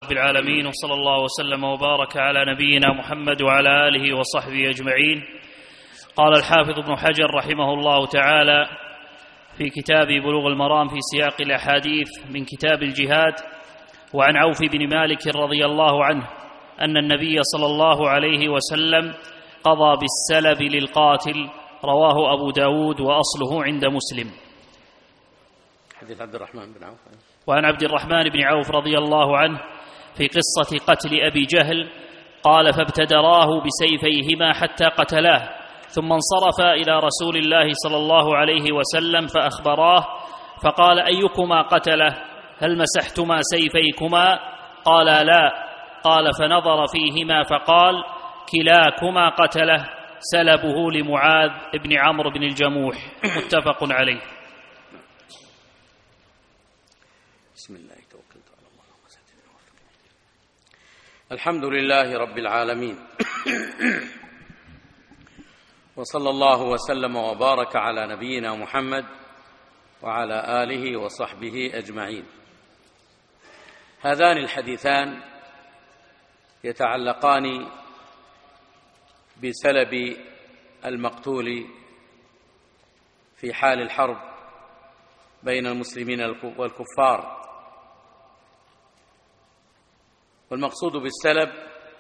رب العالمين، وصلى الله وسلم وبارك على نبينا محمد وعلى آله وصحبه أجمعين. قال الحافظ ابن حجر رحمه الله تعالى في كتاب بلوغ المرام في سياق الأحاديث من كتاب الجهاد: وعن عوف بن مالك رضي الله عنه أن النبي صلى الله عليه وسلم قضى بالسلب للقاتل، رواه أبو داود وأصله عند مسلم. حديث عبد الرحمن بن عوف. وعن عبد الرحمن بن عوف رضي الله عنه في قصة قتل أبي جهل قال: فابتدراه بسيفيهما حتى قتلاه، ثم انصرف إلى رسول الله صلى الله عليه وسلم فأخبراه، فقال: أيكما قتله؟ هل مسحتما سيفيكما؟ قال: لا. قال: فنظر فيهما فقال: كلاكما قتله، سلبه لمعاذ بن عمرو بن الجموح. متفق عليه. بسم الله توكلت على الله. الحمد لله رب العالمين، وصلى الله وسلم وبارك على نبينا محمد وعلى آله وصحبه أجمعين. هذان الحديثان يتعلقان بسلب المقتول في حال الحرب بين المسلمين والكفار. والمقصود بالسلب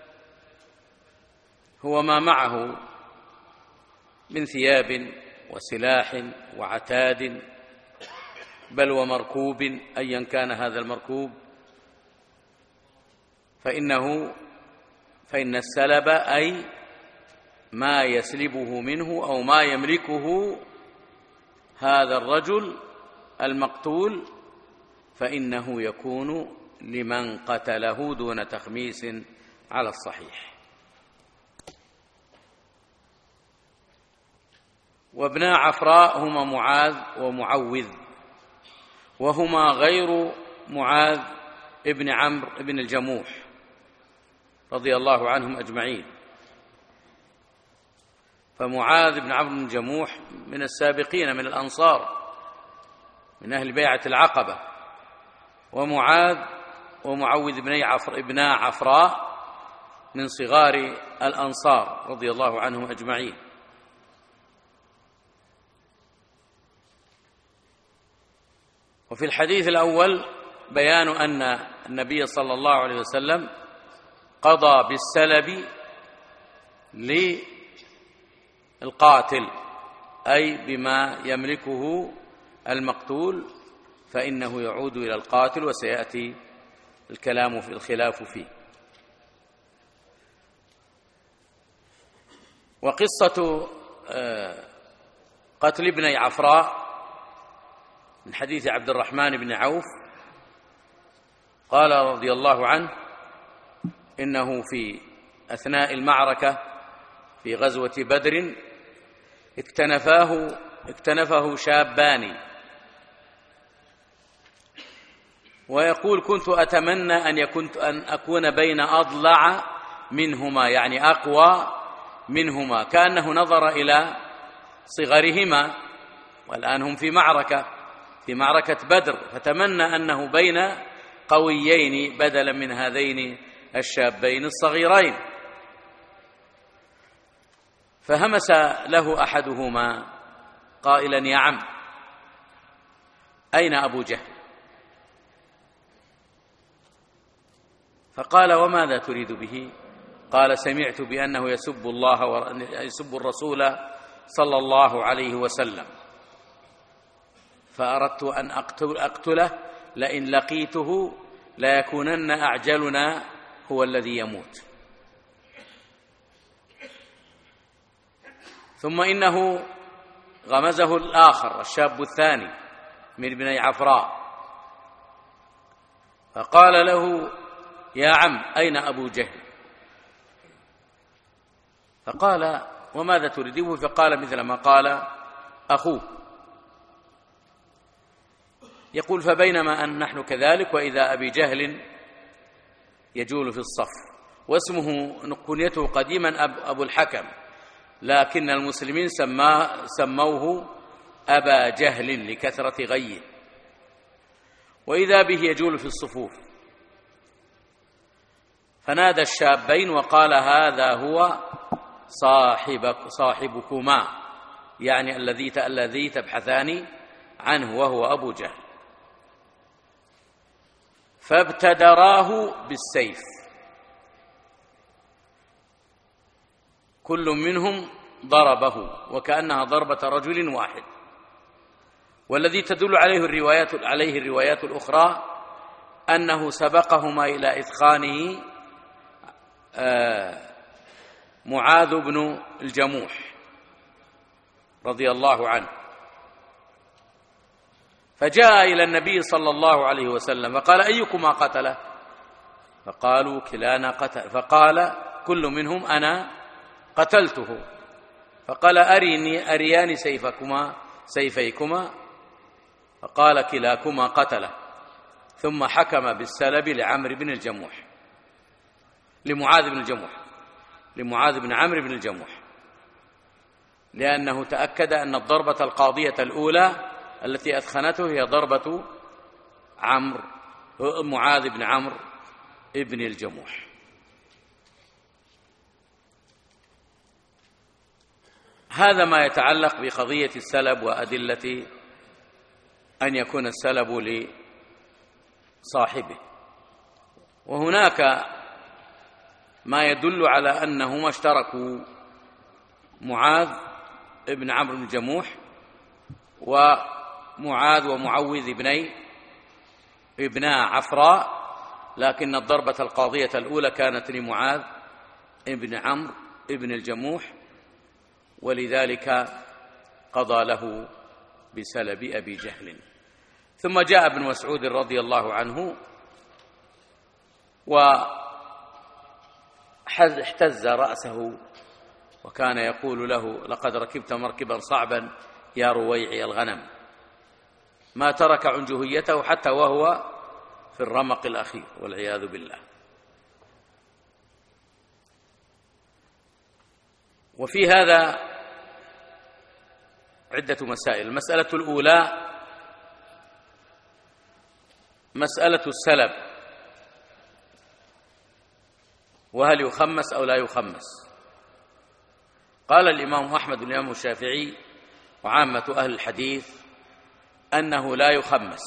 هو ما معه من ثياب وسلاح وعتاد، بل ومركوب أيا كان هذا المركوب، فإن السلب أي ما يسلبه منه أو ما يملكه هذا الرجل المقتول، فإنه يكون لمن قتله دون تخميس على الصحيح. وابنا عفراء هما معاذ ومعوذ، وهما غير معاذ ابن عمرو ابن الجموح رضي الله عنهم أجمعين. فمعاذ بن عمرو بن الجموح من السابقين من الأنصار، من أهل بيعة العقبة، ومعاذ ومعوذ ابنا عفراء من صغار الأنصار رضي الله عنهم أجمعين. وفي الحديث الأول بيان أن النبي صلى الله عليه وسلم قضى بالسلب للقاتل، أي بما يملكه المقتول، فإنه يعود إلى القاتل، وسيأتي الكلام في الخلاف فيه. وقصة قتل ابني عفراء من حديث عبد الرحمن بن عوف قال رضي الله عنه إنه في أثناء المعركة في غزوة بدر اكتنفه شابان، ويقول: كنت أتمنى أن أكون بين أضلع منهما، يعني أقوى منهما، كأنه نظر إلى صغرهما، والآن هم في معركة بدر، فتمنى أنه بين قويين بدلا من هذين الشابين الصغيرين. فهمس له أحدهما قائلا: يا عم، أين أبو جهل؟ فقال: وماذا تريد به؟ قال: سمعت بأنه يسب الله ويسب الرسول صلى الله عليه وسلم، فأردت أن أقتله، لئن لقيته ليكونن أعجلنا هو الذي يموت. ثم إنه غمزه الآخر الشاب الثاني من ابني عفراء، فقال له: يا عم، أين أبو جهل؟ فقال: وماذا تريده؟ فقال مثل ما قال أخوه. يقول: فبينما أن نحن كذلك وإذا أبي جهل يجول في الصف، واسمه كنيته قديما أبو الحكم، لكن المسلمين سموه أبا جهل لكثرة غيه، وإذا به يجول في الصفوف. فنادى الشابين وقال: هذا هو صاحبكما، يعني الذي تبحثان عنه، وهو أبو جهل. فابتدراه بالسيف، كل منهم ضربه وكأنها ضربة رجل واحد. والذي تدل عليه الروايات الأخرى أنه سبقهما إلى إثخانه معاذ بن الجموح رضي الله عنه، فجاء إلى النبي صلى الله عليه وسلم فقال: أيكما قتله؟ فقالوا: كلانا قتل. فقال كل منهم: أنا قتلته. فقال: أريان سيفيكما. فقال: كلاكما قتله. ثم حكم بالسلب لمعاذ بن عمرو بن الجموح، لأنه تأكد أن الضربة القاضية الأولى التي أثخنته هي ضربة معاذ بن عمرو بن الجموح. هذا ما يتعلق بقضية السلب وأدلة أن يكون السلب لصاحبه. وهناك ما يدل على أنهما اشتركوا، معاذ بن عمرو بن الجموح ومعاذ ومعوذ ابنا عفراء، لكن الضربة القاضية الأولى كانت لمعاذ بن عمرو بن الجموح، ولذلك قضى له بسلب أبي جهل. ثم جاء ابن مسعود رضي الله عنه واحتز رأسه وكان يقول له: لقد ركبت مركبا صعبا يا رويعي الغنم. ما ترك عنجهيته حتى وهو في الرمق الأخير، والعياذ بالله. وفي هذا عدة مسائل. المسألة الأولى مسألة السلب، وهل يخمس أو لا يخمس؟ قال الإمام أحمد والإمام الشافعي وعامة أهل الحديث أنه لا يخمس،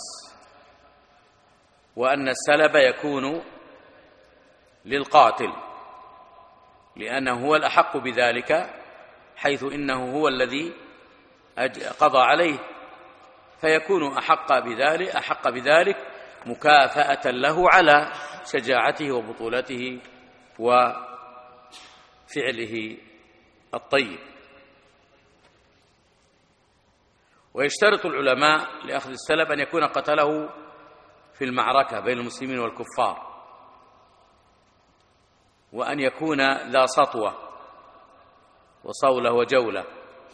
وأن السلب يكون للقاتل، لأنه هو الأحق بذلك، حيث إنه هو الذي قضى عليه، فيكون أحق بذلك مكافأة له على شجاعته وبطولته وفعله الطيب. ويشترط العلماء لأخذ السلب أن يكون قتله في المعركة بين المسلمين والكفار، وأن يكون ذا سطوة وصولة وجولة،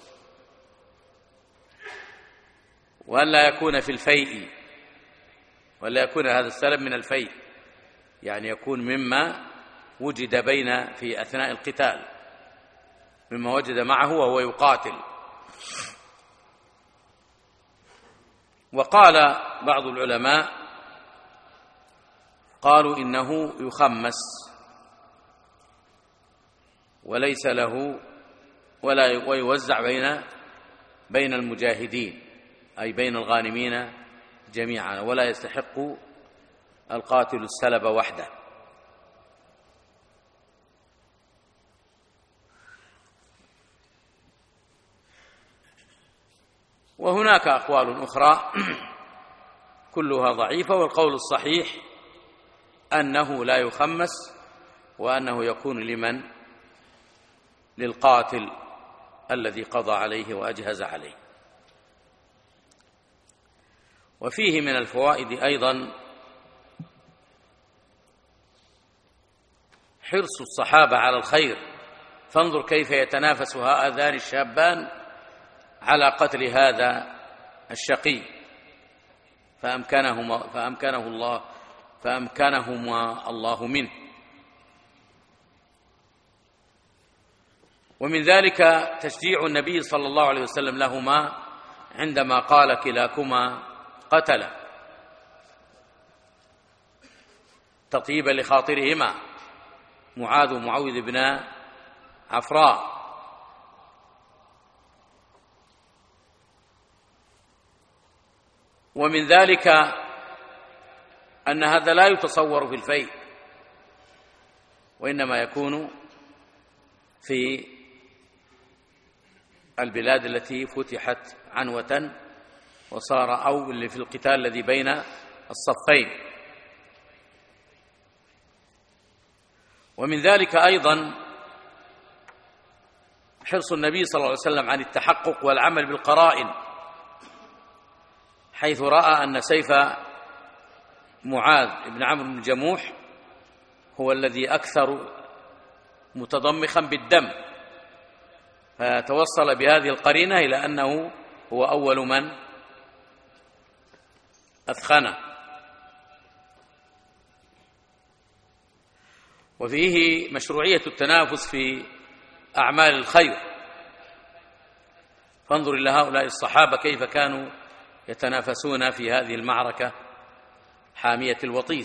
وأن لا يكون في الفيء، ولا يكون هذا السلب من الفيء، يعني يكون مما وجد في أثناء القتال، مما وجد معه وهو يقاتل. وقال بعض العلماء قالوا إنه يخمس وليس له ويوزع بين المجاهدين، أي بين الغانمين جميعا، ولا يستحق القاتل السلب وحده. وهناك أقوال أخرى كلها ضعيفة، والقول الصحيح أنه لا يخمس، وأنه يكون للقاتل الذي قضى عليه وأجهز عليه. وفيه من الفوائد أيضا حرص الصحابة على الخير، فانظر كيف يتنافس هذان الشابان على قتل هذا الشقي، فأمكنهما الله منه. ومن ذلك تشجيع النبي صلى الله عليه وسلم لهما عندما قال: كلاكما قتل، تطيبا لخاطرهما، معاذ ومعوذ بن عفراء. ومن ذلك أن هذا لا يتصور في الفيء، وإنما يكون في البلاد التي فتحت عنوة وصار، أو اللي في القتال الذي بين الصفين. ومن ذلك أيضا حرص النبي صلى الله عليه وسلم عن التحقق والعمل بالقرائن، حيث رأى أن سيف معاذ بن عمرو بن الجموح هو الذي أكثر متضمخا بالدم، فتوصل بهذه القرينة إلى أنه هو أول من أثخنه. وفيه مشروعية التنافس في أعمال الخير، فانظر إلى هؤلاء الصحابة كيف كانوا يتنافسون في هذه المعركة حامية الوطيس.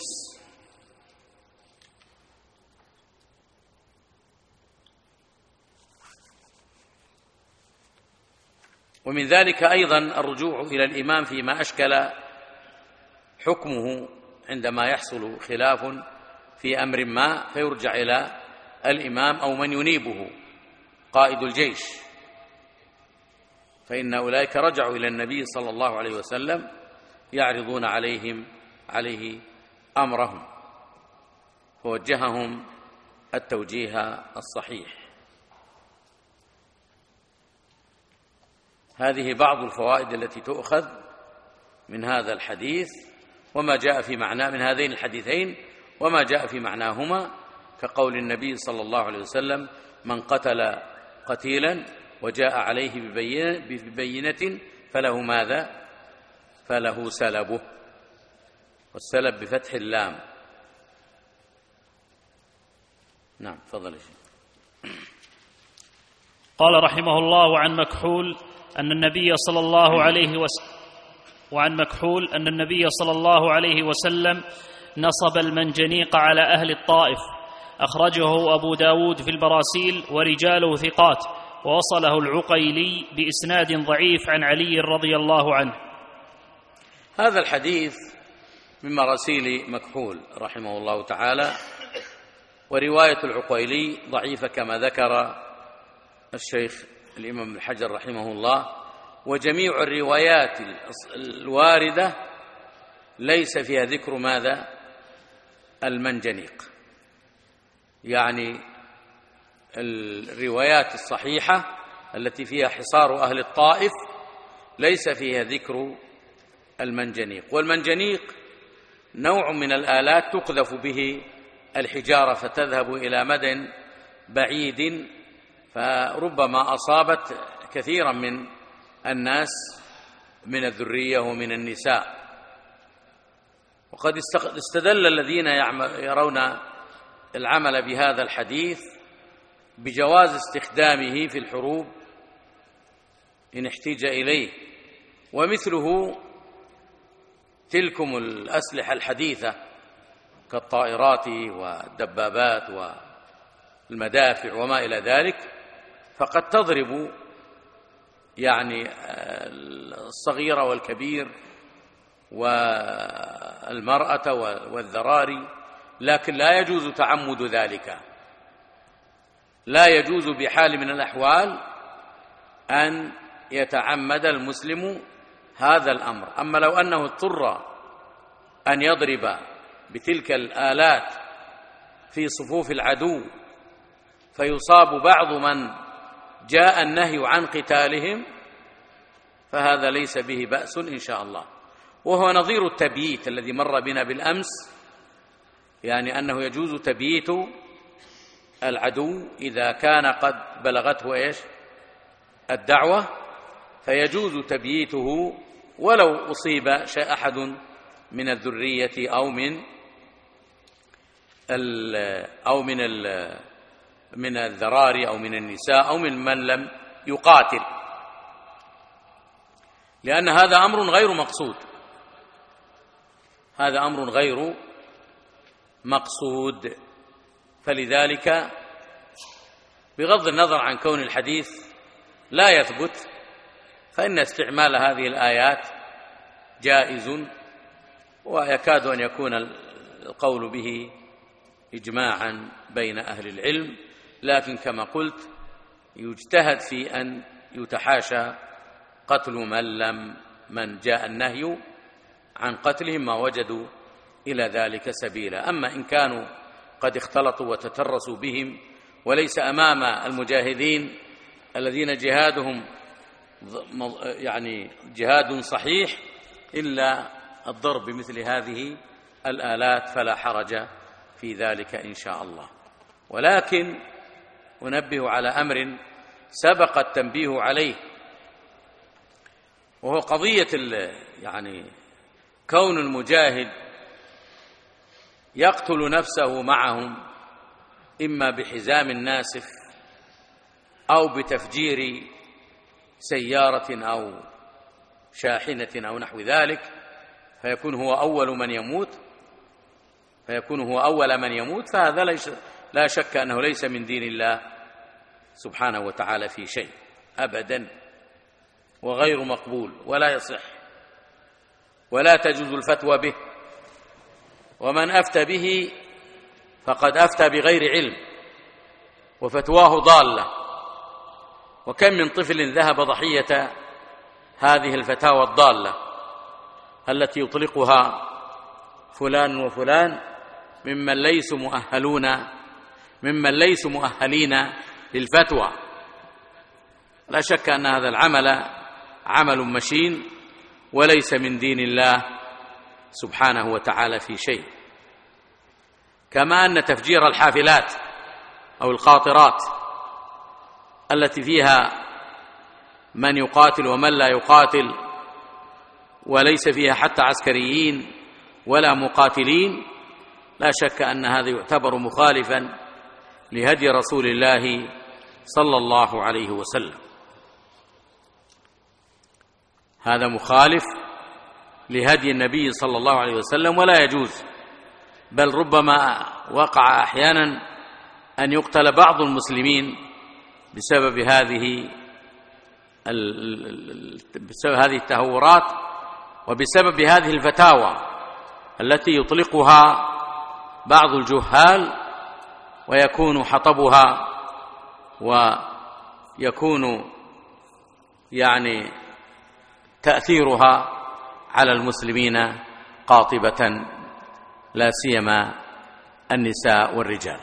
ومن ذلك أيضا الرجوع إلى الإمام فيما أشكل حكمه عندما يحصل خلاف في أمر ما، فيرجع إلى الإمام أو من ينيبه قائد الجيش، فإن أولئك رجعوا إلى النبي صلى الله عليه وسلم يعرضون عليه أمرهم، فوجههم التوجيه الصحيح. هذه بعض الفوائد التي تؤخذ من هذا الحديث وما جاء في معناه من هذين الحديثين وما جاء في معناهما، كقول النبي صلى الله عليه وسلم: من قتل قتيلا وجاء عليه ببينة فله ماذا؟ فله سلبه، والسلب بفتح اللام. نعم، تفضل. قال رحمه الله: عن مكحول أن النبي صلى الله عليه وسلم نصب المنجنيق على أهل الطائف. أخرجه أبو داود في البراسيل ورجاله ثقات، ووصله العقيلي بإسناد ضعيف عن علي رضي الله عنه. هذا الحديث من مراسيل مكحول رحمه الله تعالى، ورواية العقيلي ضعيفة كما ذكر الشيخ الإمام ابن حجر رحمه الله. وجميع الروايات الواردة ليس فيها ذكر ماذا؟ المنجنيق، يعني الروايات الصحيحة التي فيها حصار أهل الطائف ليس فيها ذكر المنجنيق. والمنجنيق نوع من الآلات تقذف به الحجارة فتذهب إلى مدى بعيد، فربما أصابت كثيرا من الناس من الذرية ومن النساء. وقد استدل الذين يرون العمل بهذا الحديث بجواز استخدامه في الحروب إن احتيج إليه، ومثله تلكم الأسلحة الحديثة كالطائرات والدبابات والمدافع وما إلى ذلك، فقد تضرب يعني الصغير والكبير والمرأة والذراري، لكن لا يجوز تعمد ذلك، لا يجوز بحال من الأحوال أن يتعمد المسلم هذا الأمر. أما لو أنه اضطر أن يضرب بتلك الآلات في صفوف العدو فيصاب بعض من جاء النهي عن قتالهم، فهذا ليس به بأس إن شاء الله. وهو نظير التبييت الذي مر بنا بالأمس، يعني أنه يجوز تبييت العدو إذا كان قد بلغته الدعوة، فيجوز تبييته ولو أصيب أحد من الذرية من الذراري أو من النساء أو من لم يقاتل، لأن هذا أمر غير مقصود، هذا أمر غير مقصود. فلذلك بغض النظر عن كون الحديث لا يثبت، فإن استعمال هذه الآيات جائز، ويكاد أن يكون القول به إجماعا بين أهل العلم، لكن كما قلت يجتهد في أن يتحاشى قتل من جاء النهي عن قتلهم ما وجدوا إلى ذلك سبيلا. أما إن كانوا قد اختلطوا وتترسوا بهم وليس أمام المجاهدين الذين جهادهم يعني جهاد صحيح إلا الضرب بمثل هذه الآلات فلا حرج في ذلك إن شاء الله. ولكن أنبه على أمر سبق التنبيه عليه، وهو قضية يعني كون المجاهد يقتل نفسه معهم إما بحزام ناسف أو بتفجير سيارة أو شاحنة أو نحو ذلك، فيكون هو أول من يموت، فهذا لا شك أنه ليس من دين الله سبحانه وتعالى في شيء أبدا، وغير مقبول ولا يصح ولا تجوز الفتوى به، ومن أفتى به فقد أفتى بغير علم وفتواه ضالة. وكم من طفل ذهب ضحية هذه الفتاوى الضالة التي يطلقها فلان وفلان ممن ليسوا مؤهلين للفتوى. لا شك أن هذا العمل عمل مشين وليس من دين الله سبحانه وتعالى في شيء. كما أن تفجير الحافلات أو القاطرات التي فيها من يقاتل ومن لا يقاتل وليس فيها حتى عسكريين ولا مقاتلين، لا شك أن هذا يعتبر مخالفا لهدي رسول الله صلى الله عليه وسلم. هذا مخالف لهدي النبي صلى الله عليه وسلم ولا يجوز، بل ربما وقع أحيانا أن يقتل بعض المسلمين بسبب هذه التهورات وبسبب هذه الفتاوى التي يطلقها بعض الجهال ويكون حطبها ويكون يعني تأثيرها على المسلمين قاطبة، لا سيما النساء والرجال.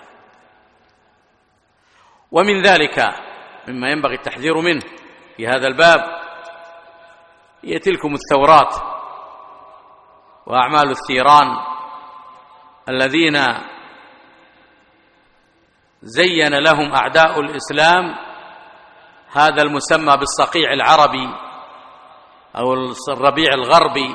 ومن ذلك مما ينبغي التحذير منه في هذا الباب هي تلكم الثورات وأعمال الثيران الذين زين لهم أعداء الإسلام هذا المسمى بالصقيع العربي أو الربيع الغربي،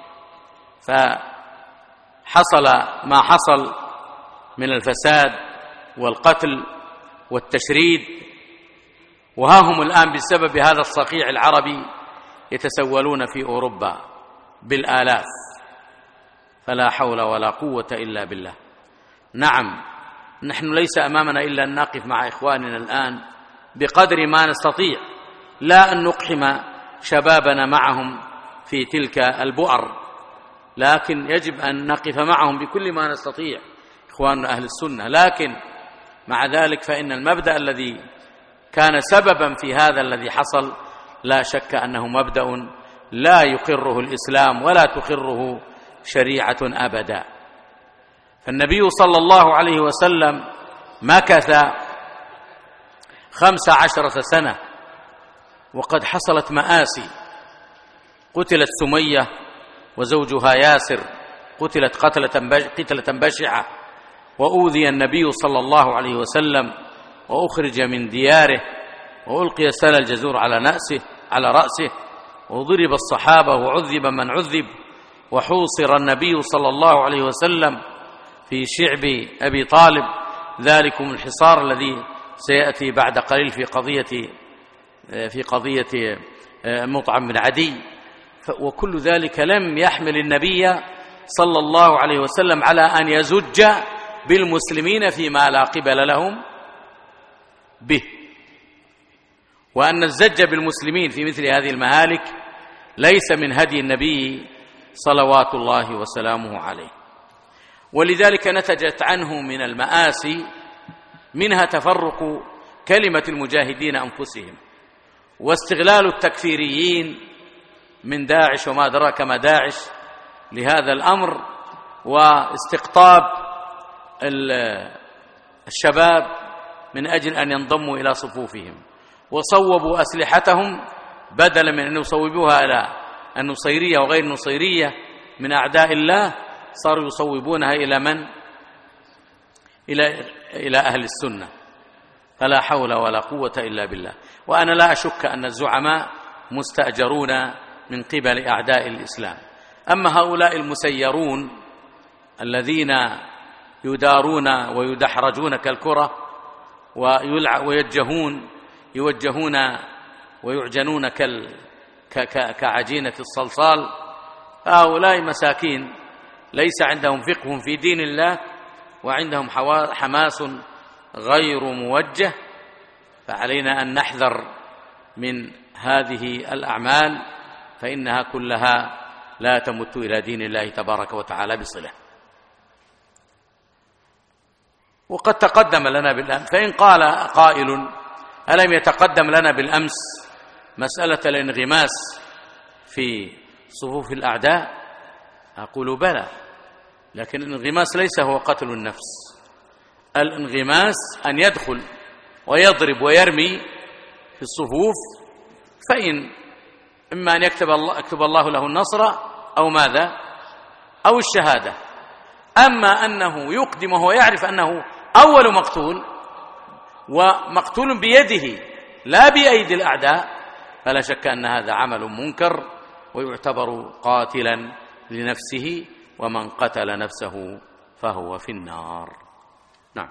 فحصل ما حصل من الفساد والقتل والتشريد، وها هم الآن بسبب هذا الصقيع العربي يتسولون في أوروبا بالآلاف، فلا حول ولا قوة إلا بالله. نعم، نحن ليس أمامنا إلا أن نقف مع إخواننا الآن بقدر ما نستطيع، لا أن نقحم شبابنا معهم في تلك البؤر، لكن يجب أن نقف معهم بكل ما نستطيع إخواننا أهل السنة. لكن مع ذلك فإن المبدأ الذي كان سببا في هذا الذي حصل لا شك أنه مبدأ لا يقره الإسلام ولا تقره شريعة أبدا. فالنبي صلى الله عليه وسلم مكث 15 سنة وقد حصلت مآسي، قتلت سمية وزوجها ياسر، قتلت قتلة بشعة، وأوذي النبي صلى الله عليه وسلم وأخرج من دياره وألقي سل الجزور على رأسه، وضرب الصحابة وعذب من عذب، وحوصر النبي صلى الله عليه وسلم في شعب أبي طالب، ذلكم الحصار الذي سيأتي بعد قليل في قضية مطعم بن عدي. وكل ذلك لم يحمل النبي صلى الله عليه وسلم على أن يزج بالمسلمين فيما لا قبل لهم به، وأن الزج بالمسلمين في مثل هذه المهالك ليس من هدي النبي صلوات الله وسلامه عليه. ولذلك نتجت عنه من المآسي منها تفرق كلمة المجاهدين أنفسهم، واستغلال التكفيريين من داعش وما أدراك ما داعش لهذا الأمر، واستقطاب الشباب من أجل أن ينضموا إلى صفوفهم، وصوبوا أسلحتهم بدلا من أن يصوبوها إلى النصيرية وغير النصيرية من أعداء الله، صاروا يصوبونها إلى من؟ إلى أهل السنة. فلا حول ولا قوة إلا بالله. وأنا لا أشك أن الزعماء مستأجرون من قبل أعداء الإسلام. أما هؤلاء المسيرون الذين يدارون ويدحرجون كالكرة يوجهون ويعجنون كعجينة الصلصال، هؤلاء مساكين ليس عندهم فقه في دين الله، وعندهم حماس غير موجه، فعلينا أن نحذر من هذه الأعمال، فإنها كلها لا تمت إلى دين الله تبارك وتعالى بصلة. وقد تقدم لنا بالأمس، فإن قال قائل ألم يتقدم لنا بالأمس مسألة الانغماس في صفوف الأعداء؟ أقول بلى، لكن الانغماس ليس هو قتل النفس. الانغماس أن يدخل ويضرب ويرمي في الصفوف، فإن إما أن يكتب الله له النصر أو ماذا أو الشهادة. أما أنه يقدم وهو يعرف أنه أول مقتول ومقتول بيده لا بأيدي الأعداء، فلا شك أن هذا عمل منكر ويعتبر قاتلا لنفسه، ومن قتل نفسه فهو في النار. نعم،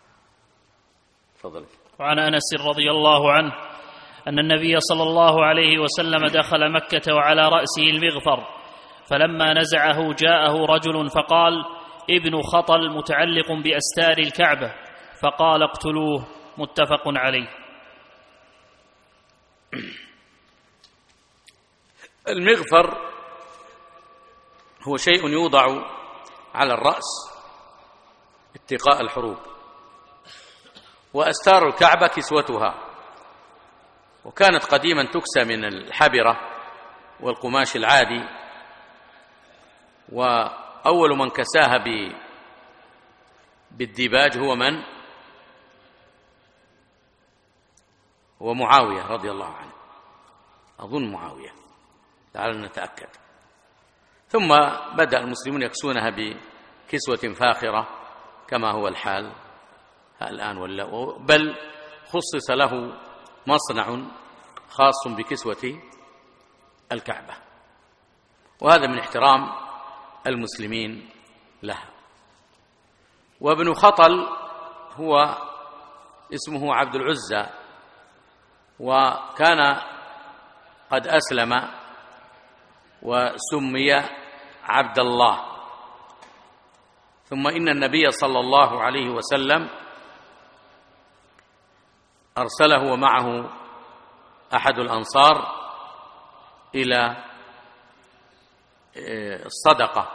تفضل. وعن أنس رضي الله عنه أن النبي صلى الله عليه وسلم دخل مكة وعلى رأسه المغفر، فلما نزعه جاءه رجل فقال: ابن خطل متعلق بأستار الكعبة، فقال: اقتلوه. متفق عليه. المغفر هو شيء يوضع على الرأس اتقاء الحروب، وأستار الكعبة كسوتها، وكانت قديما تكسى من الحبرة والقماش العادي، وأول من كساها بالديباج هو من؟ هو معاوية رضي الله عنه، أظن معاوية، تعالوا نتأكد. ثم بدأ المسلمون يكسونها بكسوة فاخرة كما هو الحال الآن، بل خصص له مصنع خاص بكسوة الكعبة، وهذا من احترام المسلمين لها. وابن خطل هو اسمه عبد العزى، وكان قد أسلم وسمي عبد الله. ثم إن النبي صلى الله عليه وسلم أرسله ومعه أحد الأنصار إلى الصدقة،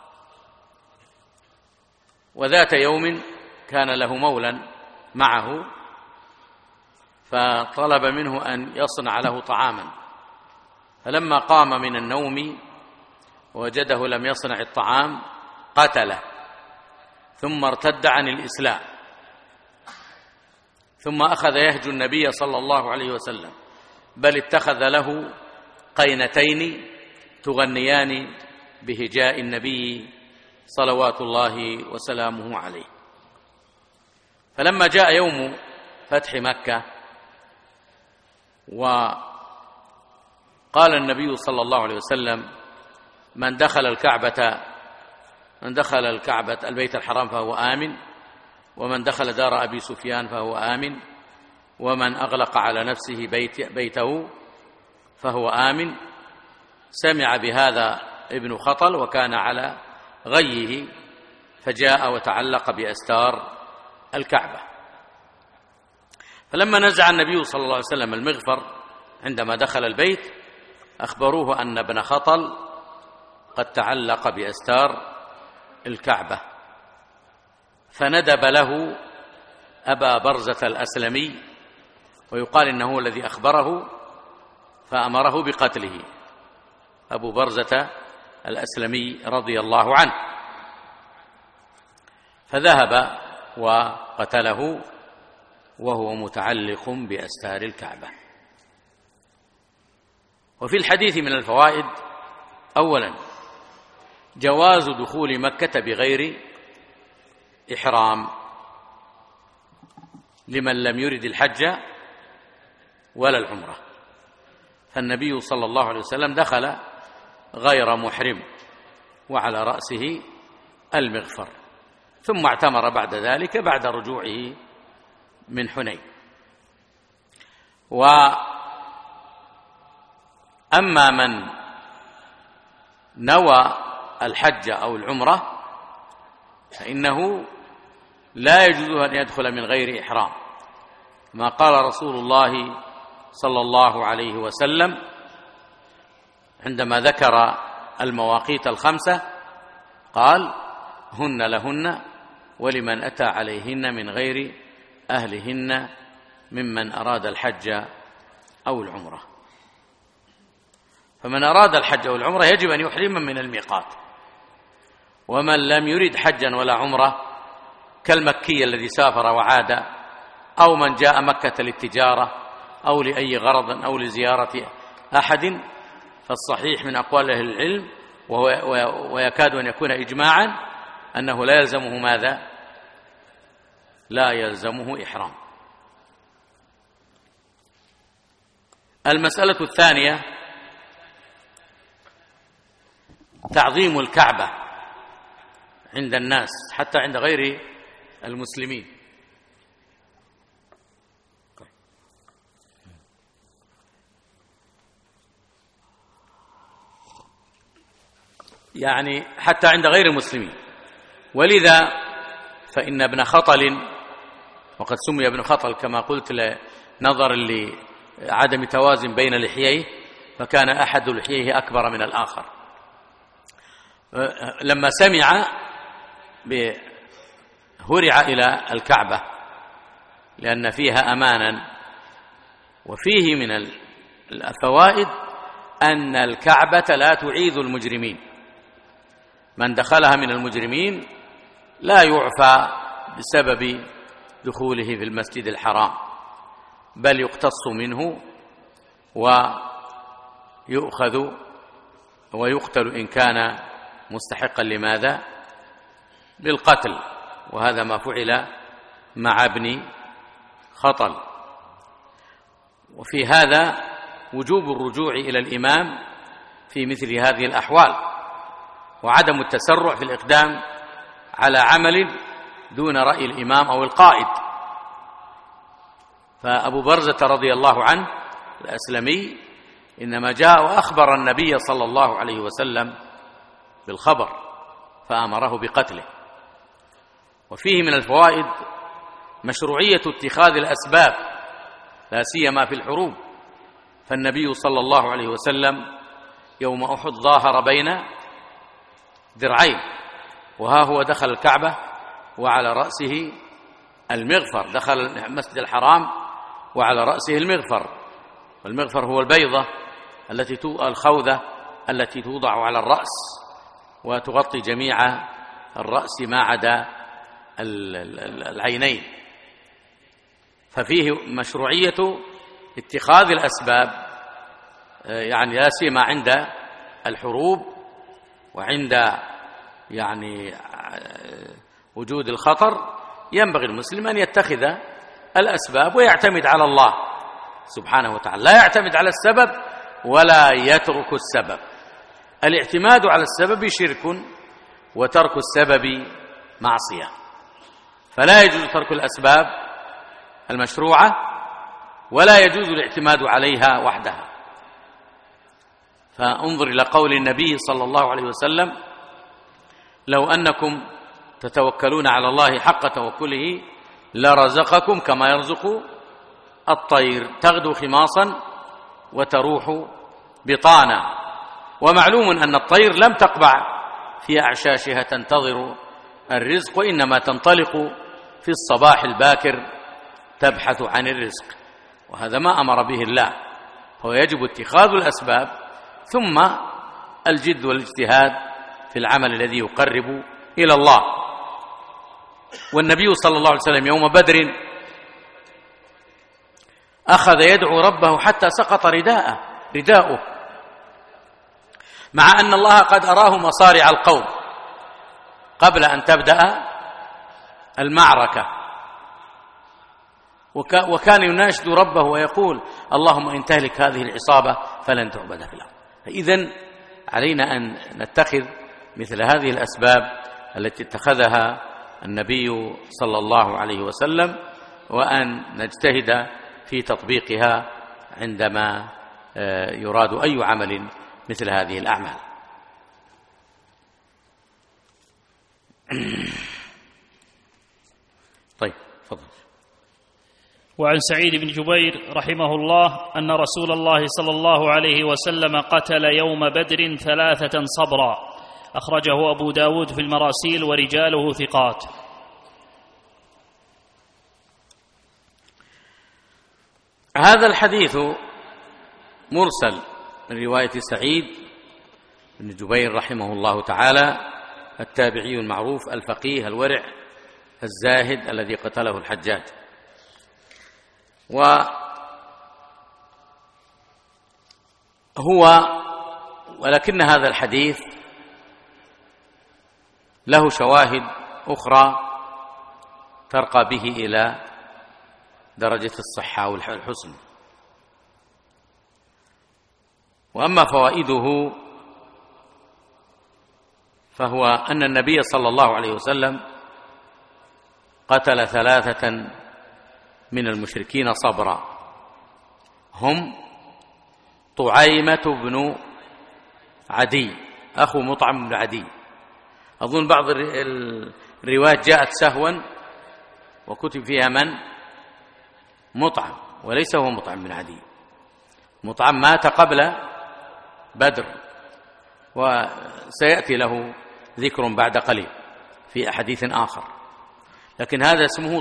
وذات يوم كان له مولى معه، فطلب منه أن يصنع له طعاما، فلما قام من النوم وجده لم يصنع الطعام قتله، ثم ارتد عن الإسلام، ثم أخذ يهجو النبي صلى الله عليه وسلم، بل اتخذ له قينتين تغنيان بهجاء النبي صلوات الله وسلامه عليه. فلما جاء يوم فتح مكة وقال النبي صلى الله عليه وسلم: من دخل الكعبة البيت الحرام فهو آمن، ومن دخل دار أبي سفيان فهو آمن، ومن أغلق على نفسه بيته فهو آمن. سمع بهذا ابن خطل وكان على غيه، فجاء وتعلق بأستار الكعبة. فلما نزع النبي صلى الله عليه وسلم المغفر عندما دخل البيت أخبروه أن ابن خطل قد تعلق بأستار الكعبة، فندب له أبا برزة الأسلمي، ويقال إنه الذي أخبره فأمره بقتله، أبو برزة الأسلمي رضي الله عنه، فذهب وقتله وهو متعلق بأستار الكعبة. وفي الحديث من الفوائد: أولا جواز دخول مكة بغير إحرام لمن لم يرد الحج ولا العمرة، فالنبي صلى الله عليه وسلم دخل غير محرم وعلى رأسه المغفر، ثم اعتمر بعد ذلك بعد رجوعه من حنين. وأما من نوى الحج أو العمرة فإنه لا يجوز أن يدخل من غير إحرام، ما قال رسول الله صلى الله عليه وسلم عندما ذكر المواقيت الخمسة قال: هن لهن ولمن أتى عليهن من غير أهلهن ممن أراد الحج أو العمرة. فمن أراد الحج أو العمرة يجب أن يحرم من الميقات، ومن لم يرد حجا ولا عمرة كالمكي الذي سافر وعاد، أو من جاء مكة للتجارة أو لأي غرض أو لزيارة أحد، فالصحيح من أقوال أهل العلم ويكاد أن يكون إجماعا أنه لا يلزمه ماذا؟ لا يلزمه إحرام. المسألة الثانية تعظيم الكعبة عند الناس حتى عند غير المسلمين. يعني حتى عند غير المسلمين، ولذا فإن ابن خطل، وقد سمي ابن خطل كما قلت نظرا لعدم توازن بين لحييه، فكان أحد لحييه أكبر من الآخر، لما سمع هرع إلى الكعبة لأن فيها أمانا. وفيه من الفوائد أن الكعبة لا تعيذ المجرمين، من دخلها من المجرمين لا يعفى بسبب دخوله في المسجد الحرام، بل يقتص منه ويؤخذ ويقتل إن كان مستحقا لماذا؟ للقتل، وهذا ما فعل مع ابن خطل. وفي هذا وجوب الرجوع إلى الإمام في مثل هذه الأحوال، وعدم التسرع في الإقدام على عمل دون رأي الإمام أو القائد. فأبو برزة رضي الله عنه الأسلمي إنما جاء وأخبر النبي صلى الله عليه وسلم بالخبر فأمره بقتله. وفيه من الفوائد مشروعية اتخاذ الأسباب لا سيما في الحروب، فالنبي صلى الله عليه وسلم يوم أحد ظاهر بين ذرعين، وها هو دخل الكعبة وعلى رأسه المغفر، دخل المسجد الحرام وعلى رأسه المغفر، والمغفر هو البيضة الخوذة التي توضع على الرأس وتغطي جميع الرأس ما عدا العينين. ففيه مشروعية اتخاذ الأسباب، يعني لا سيما عند الحروب وعند يعني وجود الخطر، ينبغي المسلم أن يتخذ الأسباب ويعتمد على الله سبحانه وتعالى، لا يعتمد على السبب ولا يترك السبب. الاعتماد على السبب شرك، وترك السبب معصية، فلا يجوز ترك الأسباب المشروعة ولا يجوز الاعتماد عليها وحدها. فانظر إلى قول النبي صلى الله عليه وسلم: لو أنكم تتوكلون على الله حق توكله لرزقكم كما يرزق الطير تغدو خماصا وتروح بطانا. ومعلوم أن الطير لم تقبع في أعشاشها تنتظر الرزق، وإنما تنطلق في الصباح الباكر تبحث عن الرزق، وهذا ما أمر به الله، فهو يجب اتخاذ الأسباب ثم الجد والاجتهاد في العمل الذي يقرب إلى الله. والنبي صلى الله عليه وسلم يوم بدر أخذ يدعو ربه حتى سقط رداؤه، مع أن الله قد أراه مصارع القوم قبل أن تبدأ المعركة، وكان يناشد ربه ويقول: اللهم إن تهلك هذه العصابة فلن تعبد في الأرض. إذن علينا أن نتخذ مثل هذه الأسباب التي اتخذها النبي صلى الله عليه وسلم، وأن نجتهد في تطبيقها عندما يراد أي عمل مثل هذه الأعمال. طيب، تفضل. وعن سعيد بن جبير رحمه الله أن رسول الله صلى الله عليه وسلم قتل يوم بدر 3 صبرا، أخرجه أبو داود في المراسيل ورجاله ثقات. هذا الحديث مرسل من رواية سعيد بن جبير رحمه الله تعالى، التابعي المعروف الفقيه الورع الزاهد الذي قتله الحجاج. ولكن هذا الحديث له شواهد أخرى ترقى به إلى درجة الصحة والحسن. وأما فوائده فهو أن النبي صلى الله عليه وسلم قتل 3 من المشركين صبرا، هم طعيمة بن عدي أخو مطعم بن عدي. أظن بعض الروايات جاءت سهوا وكتب فيها من؟ مطعم، وليس هو مطعم بن عدي. مطعم مات قبل بدر، وسيأتي له ذكر بعد قليل في أحاديث آخر، لكن هذا اسمه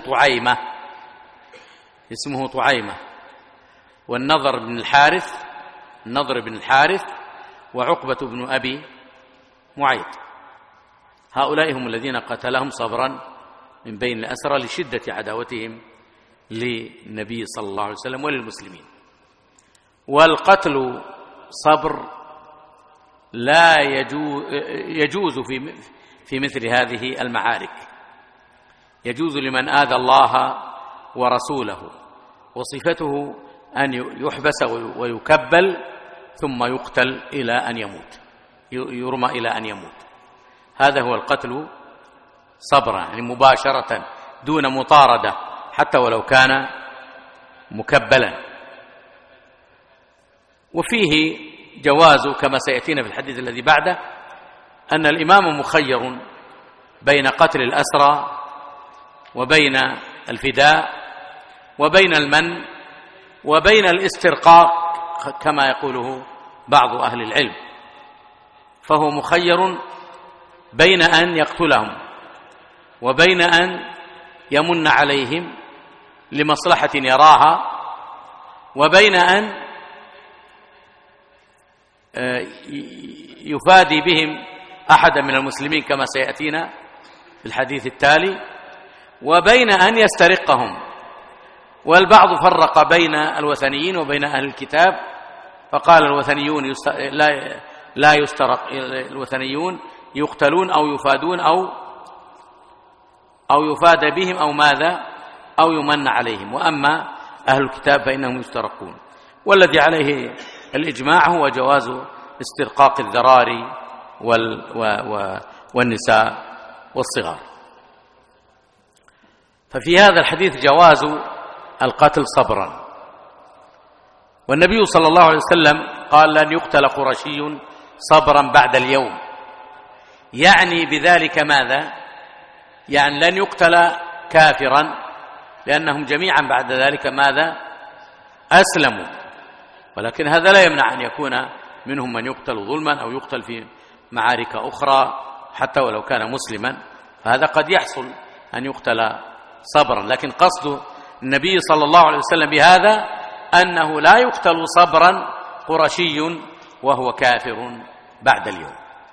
طعيمة. والنضر بن الحارث وعقبة بن أبي معيط، هؤلاء هم الذين قتلهم صبرا من بين الأسرى لشدة عداوتهم للنبي صلى الله عليه وسلم وللمسلمين. والقتل صبر لا يجوز في مثل هذه المعارك، يجوز لمن آذى الله ورسوله، وصفته أن يحبس ويكبل ثم يقتل إلى أن يموت، يرمى إلى أن يموت. هذا هو القتل صبرا، يعني مباشرة دون مطاردة حتى ولو كان مكبلا. وفيه جواز كما سيأتينا في الحديث الذي بعده أن الإمام مخير بين قتل الأسرى وبين الفداء وبين المن وبين الاسترقاق كما يقوله بعض أهل العلم، فهو مخير بين أن يقتلهم وبين أن يمن عليهم لمصلحة يراها، وبين أن يفادي بهم أحدا من المسلمين كما سيأتينا في الحديث التالي، وبين أن يسترقهم. والبعض فرق بين الوثنيين وبين أهل الكتاب، فقال الوثنيون لا يسترق، الوثنيون يقتلون أو يفادون أو يفاد بهم أو ماذا أو يمن عليهم، وأما أهل الكتاب فإنهم يسترقون. والذي عليه الإجماع هو جواز استرقاق الذراري والنساء والصغار. ففي هذا الحديث جواز القتل صبرا. والنبي صلى الله عليه وسلم قال: لن يقتل قرشي صبرا بعد اليوم، يعني بذلك ماذا؟ يعني لن يقتل كافرا، لأنهم جميعا بعد ذلك ماذا؟ أسلموا. ولكن هذا لا يمنع أن يكون منهم من يقتل ظلما أو يقتل في معارك أخرى حتى ولو كان مسلما، فهذا قد يحصل أن يقتل صبرا. لكن قصد النبي صلى الله عليه وسلم بهذا أنه لا يقتل صبرا قرشي وهو كافر بعد اليوم.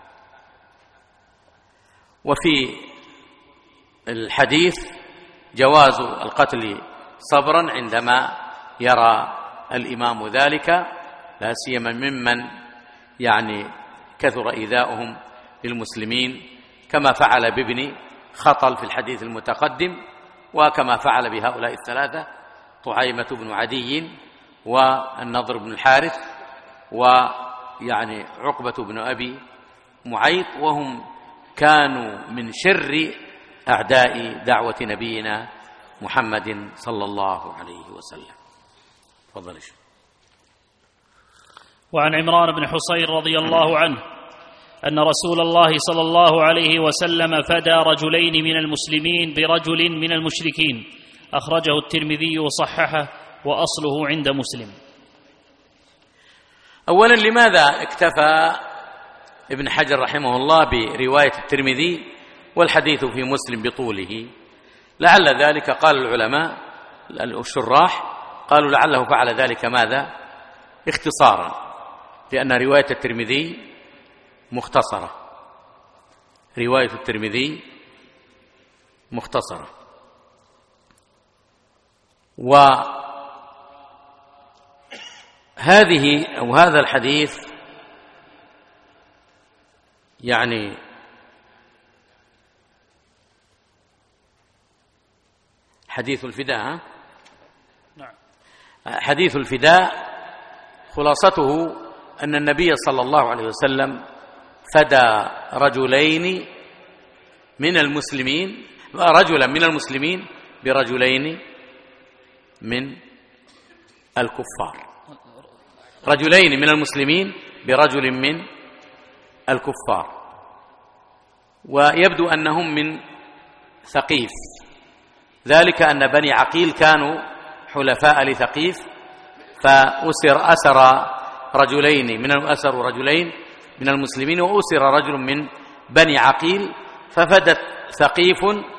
وفي الحديث جواز القتل صبرا عندما يرى الإمام ذلك، لا سيما ممن يعني كثر إيذاؤهم للمسلمين، كما فعل بابن خطل في الحديث المتقدم، وكما فعل بهؤلاء الثلاثة: طعيمة بن عدي والنضر بن الحارث ويعني عقبة بن أبي معيط، وهم كانوا من شر أعداء دعوة نبينا محمد صلى الله عليه وسلم. تفضل. وعن عمران بن حصين رضي الله عنه أن رسول الله صلى الله عليه وسلم فدى رجلين من المسلمين برجل من المشركين، أخرجه الترمذي وصححه وأصله عند مسلم. أولا، لماذا اكتفى ابن حجر رحمه الله برواية الترمذي والحديث في مسلم بطوله؟ لعل ذلك، قال العلماء الشراح قالوا لعله فعل ذلك ماذا؟ اختصارا، لأن رواية الترمذي مختصرة، رواية الترمذي مختصرة. وهذه أو هذا الحديث يعني حديث الفداء، نعم، حديث الفداء خلاصته أن النبي صلى الله عليه وسلم فدى رجلين من المسلمين، رجلا من المسلمين برجلين من الكفار، رجلين من المسلمين برجل من الكفار. ويبدو أنهم من ثقيف، ذلك أن بني عقيل كانوا حلفاء لثقيف، فأسر رجلين من المسلمين، وأسر رجل من بني عقيل، ففدت ثقيف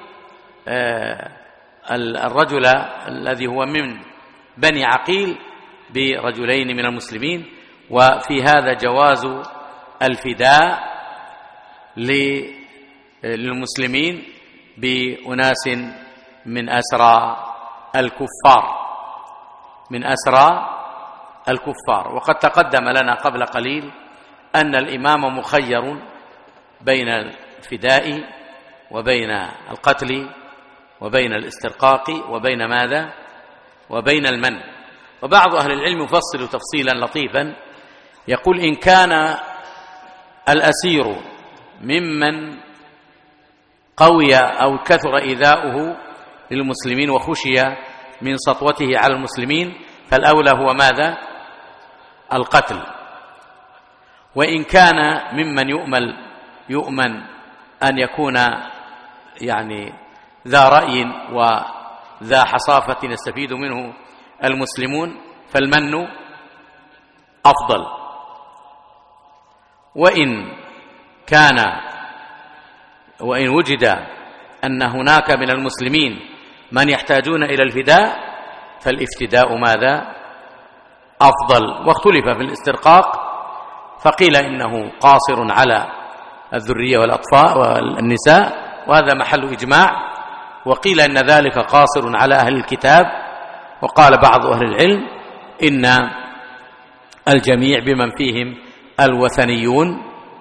الرجل الذي هو من بني عقيل برجلين من المسلمين. وفي هذا جواز الفداء للمسلمين بأناس من أسرى الكفار. وقد تقدم لنا قبل قليل أن الإمام مخير بين الفداء وبين القتل وبين الاسترقاق وبين ماذا؟ وبين المن. وبعض أهل العلم يفصل تفصيلا لطيفا، يقول: إن كان الأسير ممن قوي أو كثر إيذاؤه للمسلمين وخشي من سطوته على المسلمين، فالأولى هو ماذا؟ القتل. وإن كان ممن يؤمن أن يكون يعني ذا رأي وذا حصافة يستفيد منه المسلمون، فالمن أفضل. وإن وجد أن هناك من المسلمين من يحتاجون إلى الفداء، فالافتداء ماذا؟ أفضل. واختلف في الاسترقاق، فقيل إنه قاصر على الذرية والأطفال والنساء، وهذا محل إجماع، وقيل إن ذلك قاصر على أهل الكتاب، وقال بعض أهل العلم إن الجميع بمن فيهم الوثنيون.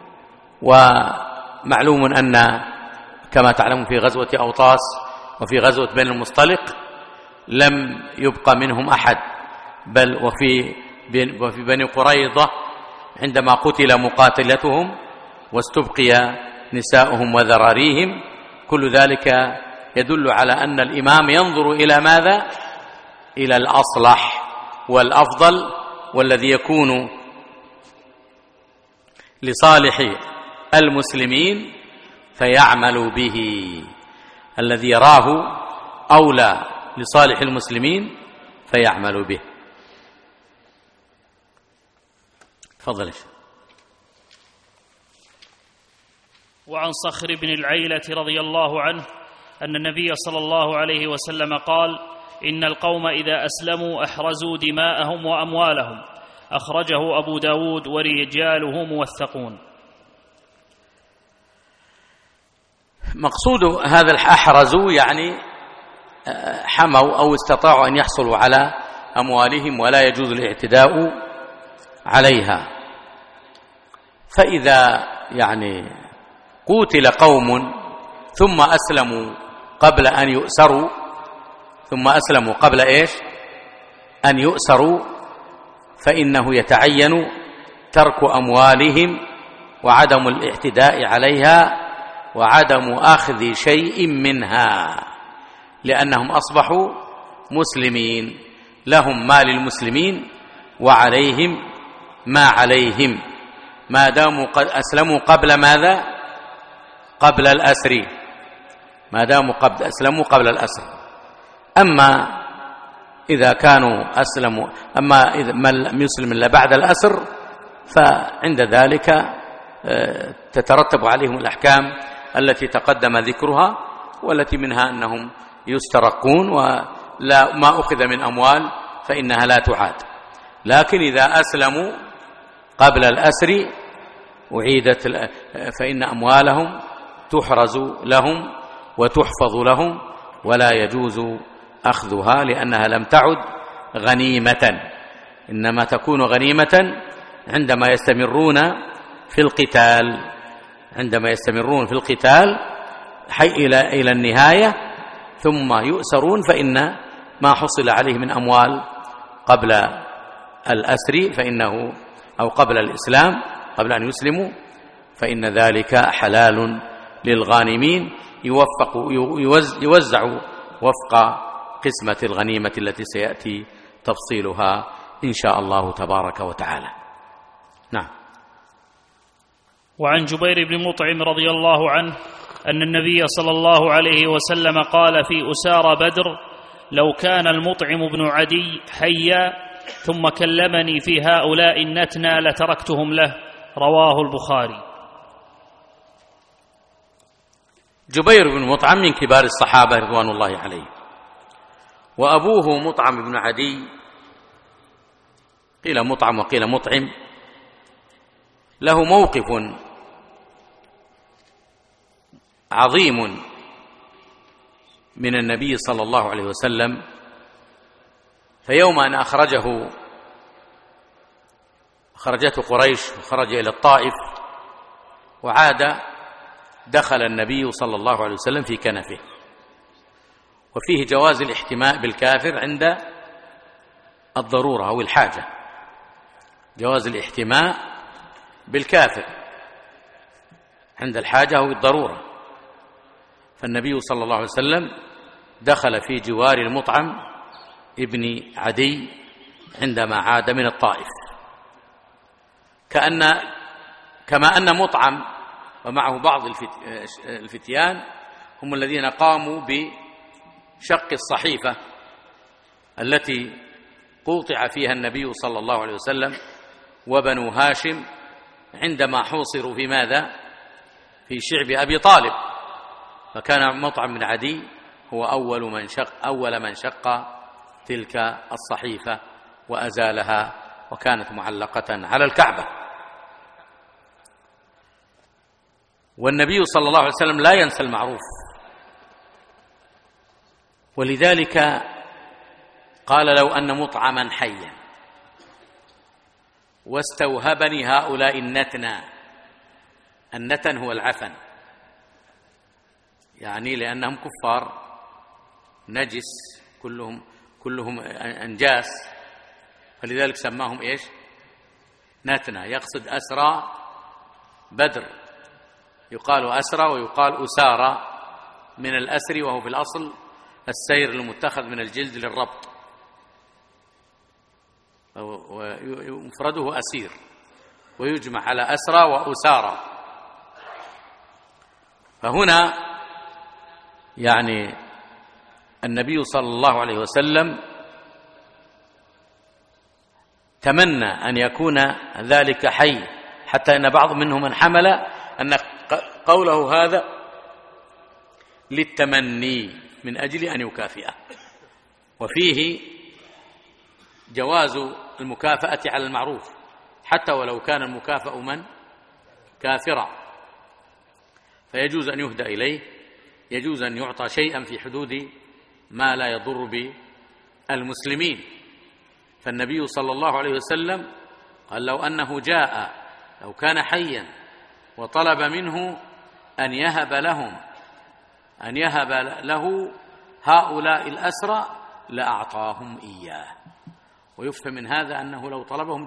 ومعلوم أن كما تعلمون في غزوة أوطاس وفي غزوة بني المصطلق لم يبقى منهم أحد، بل وفي بني قريظة عندما قتل مقاتلتهم واستبقي نساؤهم وذراريهم، كل ذلك يدل على أن الإمام ينظر إلى ماذا؟ إلى الأصلح والأفضل، والذي يكون لصالح المسلمين فيعمل به. الذي يراه أولى لصالح المسلمين فيعمل به. تفضل. وعن صخر بن العيلة رضي الله عنه أن النبي صلى الله عليه وسلم قال: إن القوم إذا أسلموا أحرزوا دماءهم وأموالهم. أخرجه أبو داود ورجاله موثقون. مقصود هذا الأحرزوا يعني حموا أو استطاعوا أن يحصلوا على أموالهم ولا يجوز الاعتداء عليها. فإذا يعني قتل قوم ثم أسلموا قبل أن يؤسروا، ثم أسلموا قبل إيش؟ أن يؤسروا، فإنه يتعين ترك أموالهم وعدم الاعتداء عليها وعدم أخذ شيء منها، لأنهم أصبحوا مسلمين، لهم ما للمسلمين وعليهم ما عليهم، ما داموا قد أسلموا قبل ماذا؟ قبل الأسر، ما داموا قد أسلموا قبل الأسر. أما إذا كانوا أسلموا، أما إذا لم يسلم إلا بعد الأسر فعند ذلك تترتب عليهم الأحكام التي تقدم ذكرها، والتي منها أنهم يسترقون ولا ما أخذ من أموال فإنها لا تعاد. لكن إذا أسلموا قبل الأسر أعيدت، فإن أموالهم تحرز لهم وتحفظ لهم ولا يجوز أخذها، لأنها لم تعد غنيمة، إنما تكون غنيمة عندما يستمرون في القتال، عندما يستمرون في القتال إلى النهاية ثم يؤسرون، فإن ما حصل عليه من أموال قبل الأسر فإنه، أو قبل الإسلام، قبل أن يسلموا، فإن ذلك حلال للغانمين، يوزع وفق قسمة الغنيمة التي سيأتي تفصيلها إن شاء الله تبارك وتعالى. نعم. وعن جبير بن مطعم رضي الله عنه أن النبي صلى الله عليه وسلم قال في أسارى بدر: لو كان المطعم بن عدي حيا ثم كلمني في هؤلاء النتنى لتركتهم له. رواه البخاري. جبير بن مطعم من كبار الصحابة رضوان الله عليه، وأبوه مطعم بن عدي، قيل مطعم وقيل مطعم، له موقف عظيم من النبي صلى الله عليه وسلم. فيوم أن أخرجته قريش وخرج إلى الطائف وعاد، دخل النبي صلى الله عليه وسلم في كنفه، وفيه جواز الاحتماء بالكافر عند الضرورة أو الحاجة، جواز الاحتماء بالكافر عند الحاجة أو الضرورة. فالنبي صلى الله عليه وسلم دخل في جوار المطعم ابن عدي عندما عاد من الطائف، كما أن مطعم ومعه بعض الفتيان هم الذين قاموا بشق الصحيفة التي قوطع فيها النبي صلى الله عليه وسلم وبنو هاشم عندما حوصروا في ماذا؟ في شعب أبي طالب. فكان مطعم بن عدي هو أول من شق تلك الصحيفة وأزالها، وكانت معلقة على الكعبة. والنبي صلى الله عليه وسلم لا ينسى المعروف، ولذلك قال: لو أن مطعما حيا واستوهبني هؤلاء النتنى. النتن هو العفن، يعني لأنهم كفار نجس، كلهم أنجاس، فلذلك سماهم إيش؟ نتنى. يقصد أسرى بدر، يقال أسرى ويقال أسارى من الأسر، وهو في الأصل السير المتخذ من الجلد للربط، ومفرده أسير، ويجمع على أسرى وأسارى. فهنا يعني النبي صلى الله عليه وسلم تمنى أن يكون ذلك حي، حتى أن بعض منهم من حمل أن قوله هذا للتمني من أجل أن يكافئه، وفيه جواز المكافأة على المعروف حتى ولو كان المكافأ من كافرا، فيجوز أن يهدى إليه، يجوز أن يعطى شيئا في حدود ما لا يضر بالمسلمين. فالنبي صلى الله عليه وسلم قال لو أنه جاء لو كان حيا وطلب منه أن يهب له هؤلاء الأسرى لأعطاهم إياه. ويفهم من هذا أنه لو طلبهم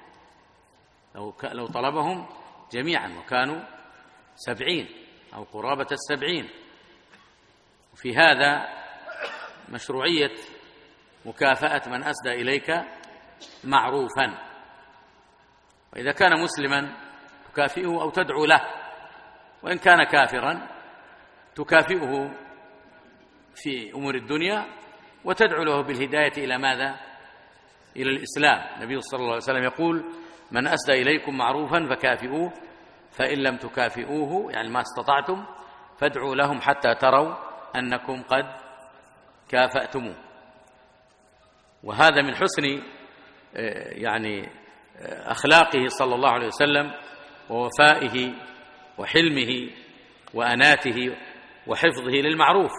جميعا وكانوا 70 أو قرابة 70. وفي هذا مشروعية مكافأة من أسدى إليك معروفا، وإذا كان مسلما تكافئه أو تدعو له، وإن كان كافرا تكافئه في أمور الدنيا وتدعو له بالهداية إلى ماذا؟ إلى الإسلام. النبي صلى الله عليه وسلم يقول من أسدى إليكم معروفا فكافئوه، فإن لم تكافئوه يعني ما استطعتم فادعوا لهم حتى تروا أنكم قد كافأتموه. وهذا من حسن يعني أخلاقه صلى الله عليه وسلم ووفائه وحلمه وأناته وحفظه للمعروف.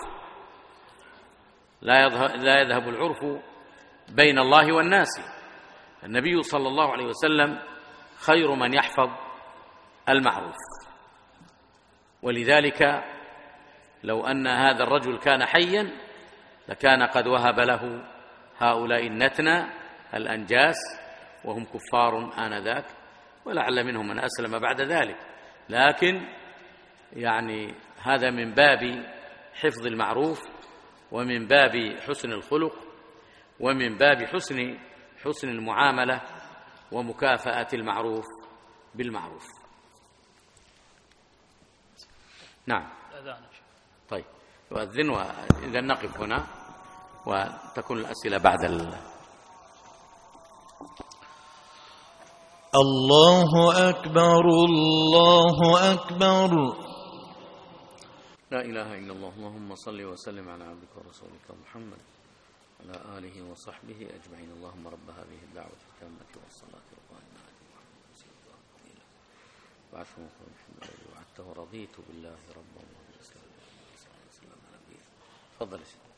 لا يذهب العرف بين الله والناس. النبي صلى الله عليه وسلم خير من يحفظ المعروف، ولذلك لو أن هذا الرجل كان حيا لكان قد وهب له هؤلاء النتنى الأنجاس وهم كفار آنذاك، ولعل منهم من أسلم بعد ذلك، لكن يعني هذا من باب حفظ المعروف ومن باب حسن الخلق ومن باب حسن المعاملة ومكافأة المعروف بالمعروف. نعم. طيب يؤذن، وإذا نقف هنا وتكون الأسئلة بعد الله أكبر الله أكبر. لا إله إلا الله. اللهم صل وسلم على عبدك ورسولك محمد وعلى آله وصحبه أجمعين. اللهم رب هذه الدعوة التامة والصلاة القائمة آت محمد سيدنا الفضيلة وبعثه مقام محمد الذي وعدته رضيت بالله ربا وبالإسلام وسلم على نبيه. تفضل يا سيدي.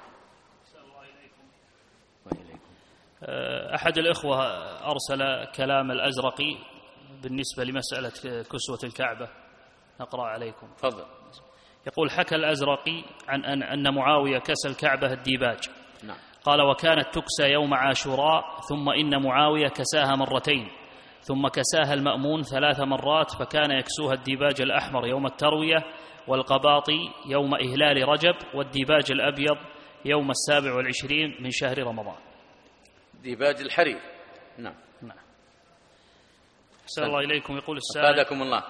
وإليكم. أحد الإخوة أرسل كلام الأزرقي بالنسبة لمسألة كسوة الكعبة، نقرأ عليكم. تفضل. يقول حكى الأزرقي عن أن معاوية كسى الكعبة الديباج. نعم. قال وكانت تكسى يوم عاشوراء، ثم إن معاوية كساها مرتين، ثم كساها المأمون 3 مرات، فكان يكسوها الديباج الأحمر يوم التروية، والقباطي يوم إهلال رجب، والديباج الأبيض يوم 27 من شهر رمضان. ديباج الحرير. نعم. أحسن الله إليكم. يقول السائل أفادكم الله.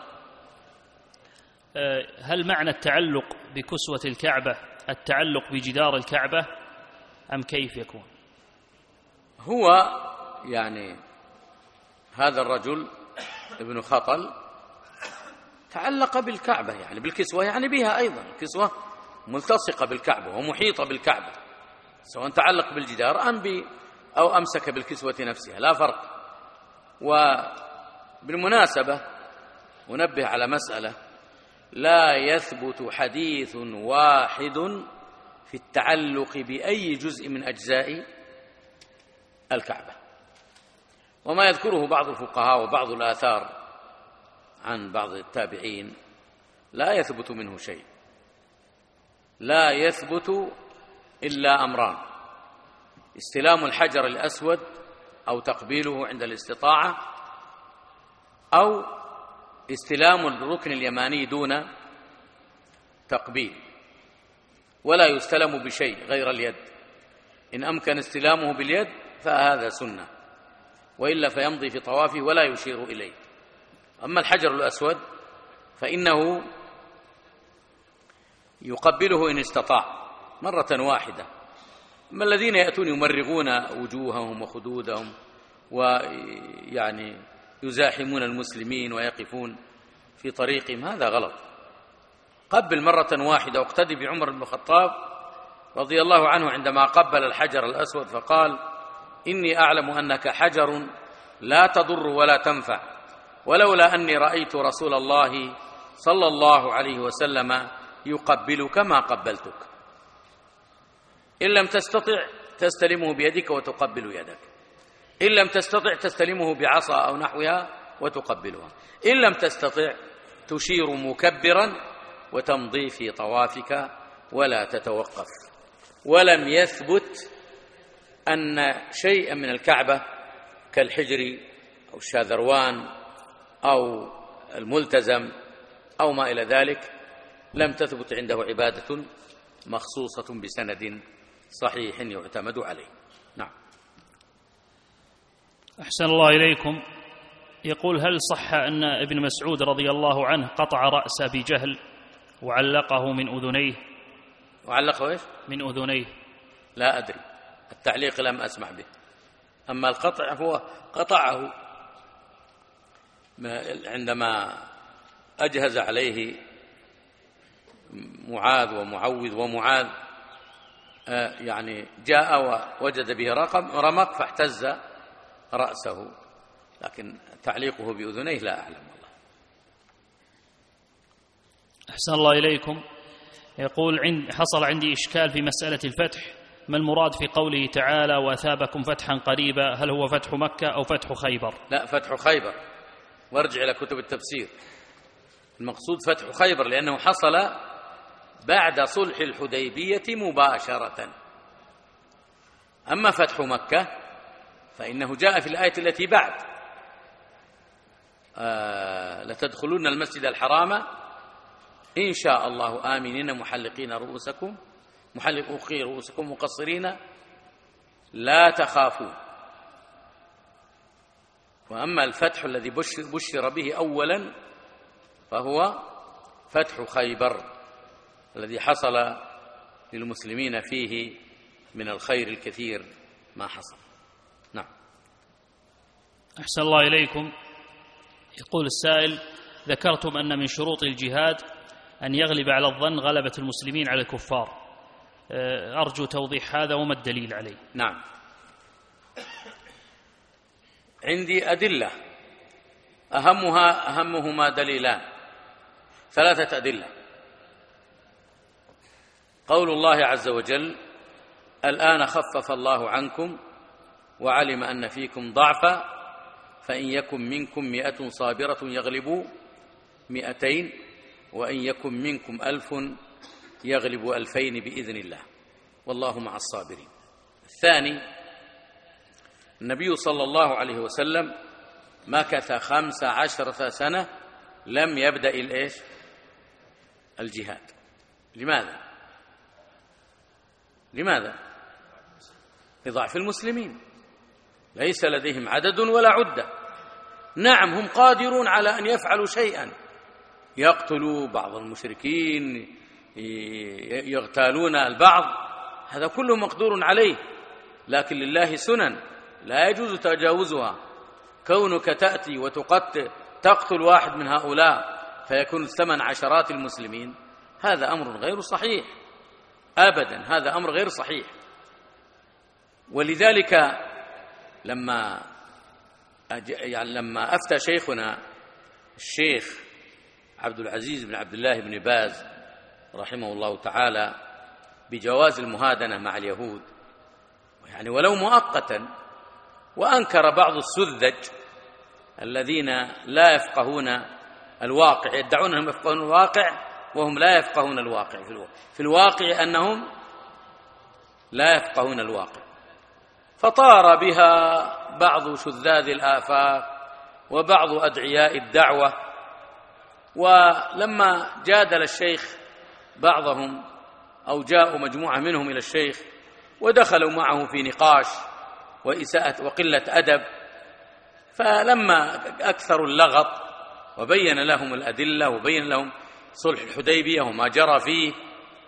هل معنى التعلق بكسوة الكعبة التعلق بجدار الكعبة أم كيف يكون؟ هو يعني هذا الرجل ابن خطل تعلق بالكعبة، يعني بالكسوة، يعني بها أيضا الكسوة ملتصقة بالكعبة ومحيطة بالكعبة، سواء تعلق بالجدار أو أمسك بالكسوة نفسها، لا فرق. وبالمناسبة أنبه على مسألة: لا يثبت حديث واحد في التعلق بأي جزء من أجزاء الكعبة، وما يذكره بعض الفقهاء وبعض الآثار عن بعض التابعين لا يثبت منه شيء. لا يثبت إلا أمران: استلام الحجر الأسود أو تقبيله عند الاستطاعة، أو استلام الركن اليماني دون تقبيل، ولا يستلم بشيء غير اليد. إن أمكن استلامه باليد فهذا سنة، وإلا فيمضي في طوافه ولا يشير إليه. أما الحجر الأسود فإنه يقبله إن استطاع مرة واحدة. أما الذين يأتون يمرغون وجوههم وخدودهم ويعني يزاحمون المسلمين ويقفون في طريقهم، هذا غلط. قبل مرة واحدة. واقتدي بعمر بن الخطاب رضي الله عنه عندما قبل الحجر الأسود فقال: إني أعلم أنك حجر لا تضر ولا تنفع، ولولا أني رأيت رسول الله صلى الله عليه وسلم يقبلك ما قبلتك. إن لم تستطع تستلمه بيدك وتقبل يدك، إن لم تستطع تستلمه بعصا أو نحوها وتقبلها، إن لم تستطع تشير مكبرا وتمضي في طوافك ولا تتوقف. ولم يثبت أن شيئا من الكعبة كالحجر أو الشاذروان أو الملتزم أو ما إلى ذلك لم تثبت عنده عبادة مخصوصة بسند صحيح يعتمد عليه. نعم. أحسن الله إليكم. يقول: هل صح أن ابن مسعود رضي الله عنه قطع رأس أبي جهل وعلقه من أذنيه؟ وعلقه إيش؟ من أذنيه. لا أدري، التعليق لم أسمع به. أما القطع هو قطعه عندما أجهز عليه معاذ ومعوذ ومعاذ، يعني جاء ووجد به رمق فاحتز رأسه، لكن تعليقه بأذنيه لا أعلم والله. أحسن الله إليكم. يقول: حصل عندي إشكال في مسألة الفتح، ما المراد في قوله تعالى: وأثابكم فتحا قريبا؟ هل هو فتح مكة أو فتح خيبر؟ لا، فتح خيبر، وارجع إلى كتب التفسير. المقصود فتح خيبر لأنه حصل بعد صلح الحديبية مباشرة. أما فتح مكة فإنه جاء في الآية التي بعد: لتدخلون المسجد الحرام إن شاء الله آمنين محلقين رؤوسكم مقصرين لا تخافون. وأما الفتح الذي بشر به أولا فهو فتح خيبر الذي حصل للمسلمين فيه من الخير الكثير ما حصل. نعم. أحسن الله إليكم. يقول السائل: ذكرتم أن من شروط الجهاد أن يغلب على الظن غلبة المسلمين على الكفار، أرجو توضيح هذا وما الدليل عليه؟ نعم، عندي أدلة أهمهما دليلان، 3 أدلة. قول الله عز وجل: الآن خفف الله عنكم وعلم أن فيكم ضعفا فإن يكن منكم 100 صابرة يغلبوا 200 وإن يكن منكم 1000 يغلبوا 2000 بإذن الله والله مع الصابرين. الثاني: النبي صلى الله عليه وسلم مكث 15 سنة لم يبدأ الجهاد. لماذا؟ لضعف المسلمين، ليس لديهم عدد ولا عدة. نعم، هم قادرون على أن يفعلوا شيئا، يقتلوا بعض المشركين، يغتالون البعض، هذا كله مقدور عليه، لكن لله سنن لا يجوز تجاوزها. كونك تأتي تقتل واحد من هؤلاء فيكون الثمن عشرات المسلمين، هذا أمر غير صحيح أبدا، هذا أمر غير صحيح. ولذلك لما أفتى شيخنا الشيخ عبد العزيز بن عبد الله بن باز رحمه الله تعالى بجواز المهادنة مع اليهود، يعني ولو مؤقتا، وأنكر بعض السذج الذين لا يفقهون الواقع، يدعون أنهم يفقهون الواقع وهم لا يفقهون الواقع، في الواقع أنهم لا يفقهون الواقع. فطار بها بعض شذاذ الآفاق وبعض أدعياء الدعوة، ولما جادل الشيخ بعضهم أو جاءوا مجموعة منهم إلى الشيخ ودخلوا معه في نقاش وإساءة وقلة أدب، فلما أكثروا اللغط وبين لهم الأدلة وبين لهم صلح الحديبية وما جرى فيه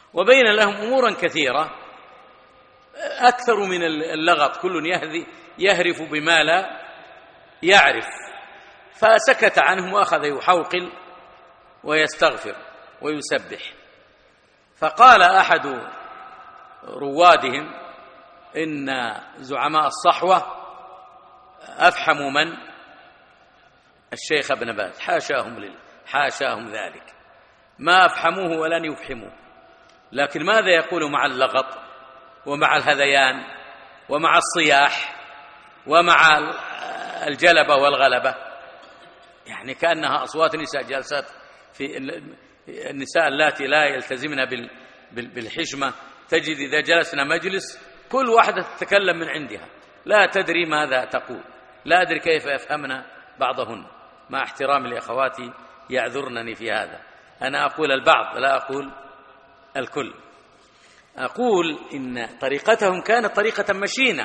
وبين لهم أمورا كثيرة أكثر من اللغط، كل يهرف بما لا يعرف، فسكت عنهم وأخذ يحوقل ويستغفر ويسبح. فقال أحد روادهم إن زعماء الصحوة أفحموا من؟ الشيخ ابن باز، حاشاهم ذلك، ما أفحموه ولن يفحموه، لكن ماذا يقول مع اللغط ومع الهذيان ومع الصياح ومع الجلبة والغلبة؟ يعني كأنها أصوات نساء جالسات في النساء اللاتي لا يلتزمن بالحشمة، تجد إذا جلسنا مجلس كل واحدة تتكلم من عندها، لا تدري ماذا تقول، لا أدري كيف يفهمن بعضهن، مع احترامي لأخواتي يعذرنني في هذا، أنا أقول البعض لا أقول الكل. أقول إن طريقتهم كانت طريقة مشينة.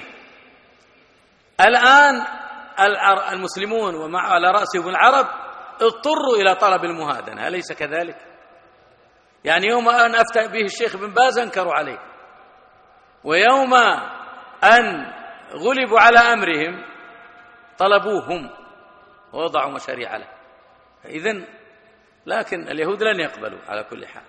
الآن المسلمون ومع على رأسهم العرب اضطروا إلى طلب المهادنة، أليس كذلك؟ يعني يوم أن أفتى به الشيخ بن باز أنكروا عليه، ويوم أن غلبوا على أمرهم طلبوهم ووضعوا مشاريع له. إذن لكن اليهود لن يقبلوا على كل حال.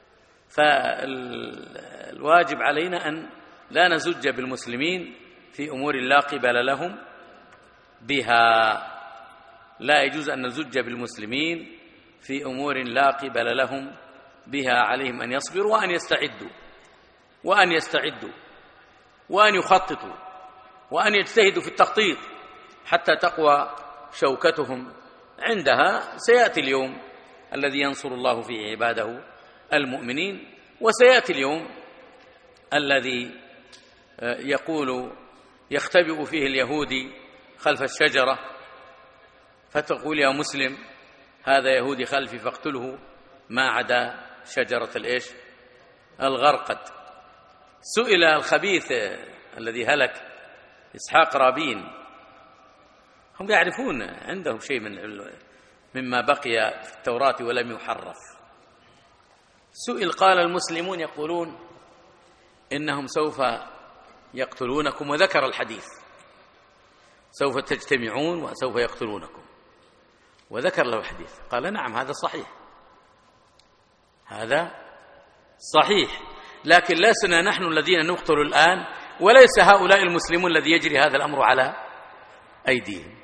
فالواجب علينا أن لا نزج بالمسلمين في أمور لا قبل لهم بها، لا يجوز أن نزج بالمسلمين في أمور لا قبل لهم بها، عليهم أن يصبروا وأن يستعدوا وأن يخططوا وأن يجتهدوا في التخطيط حتى تقوى شوكتهم. عندها سيأتي اليوم الذي ينصر الله فيه عباده المؤمنين، وسيأتي اليوم الذي يختبئ فيه اليهودي خلف الشجرة فتقول يا مسلم هذا يهودي خلفي فاقتله ما عدا شجرة الغرقد. سئل الخبيث الذي هلك إسحاق رابين، هم يعرفون عندهم شيء مما بقي في التوراة ولم يحرف، سئل قال المسلمون يقولون إنهم سوف يقتلونكم، وذكر الحديث سوف تجتمعون وسوف يقتلونكم، وذكر له الحديث، قال نعم هذا صحيح، لكن لسنا نحن الذين نقتل الآن، وليس هؤلاء المسلمون الذي يجري هذا الأمر على أيديهم.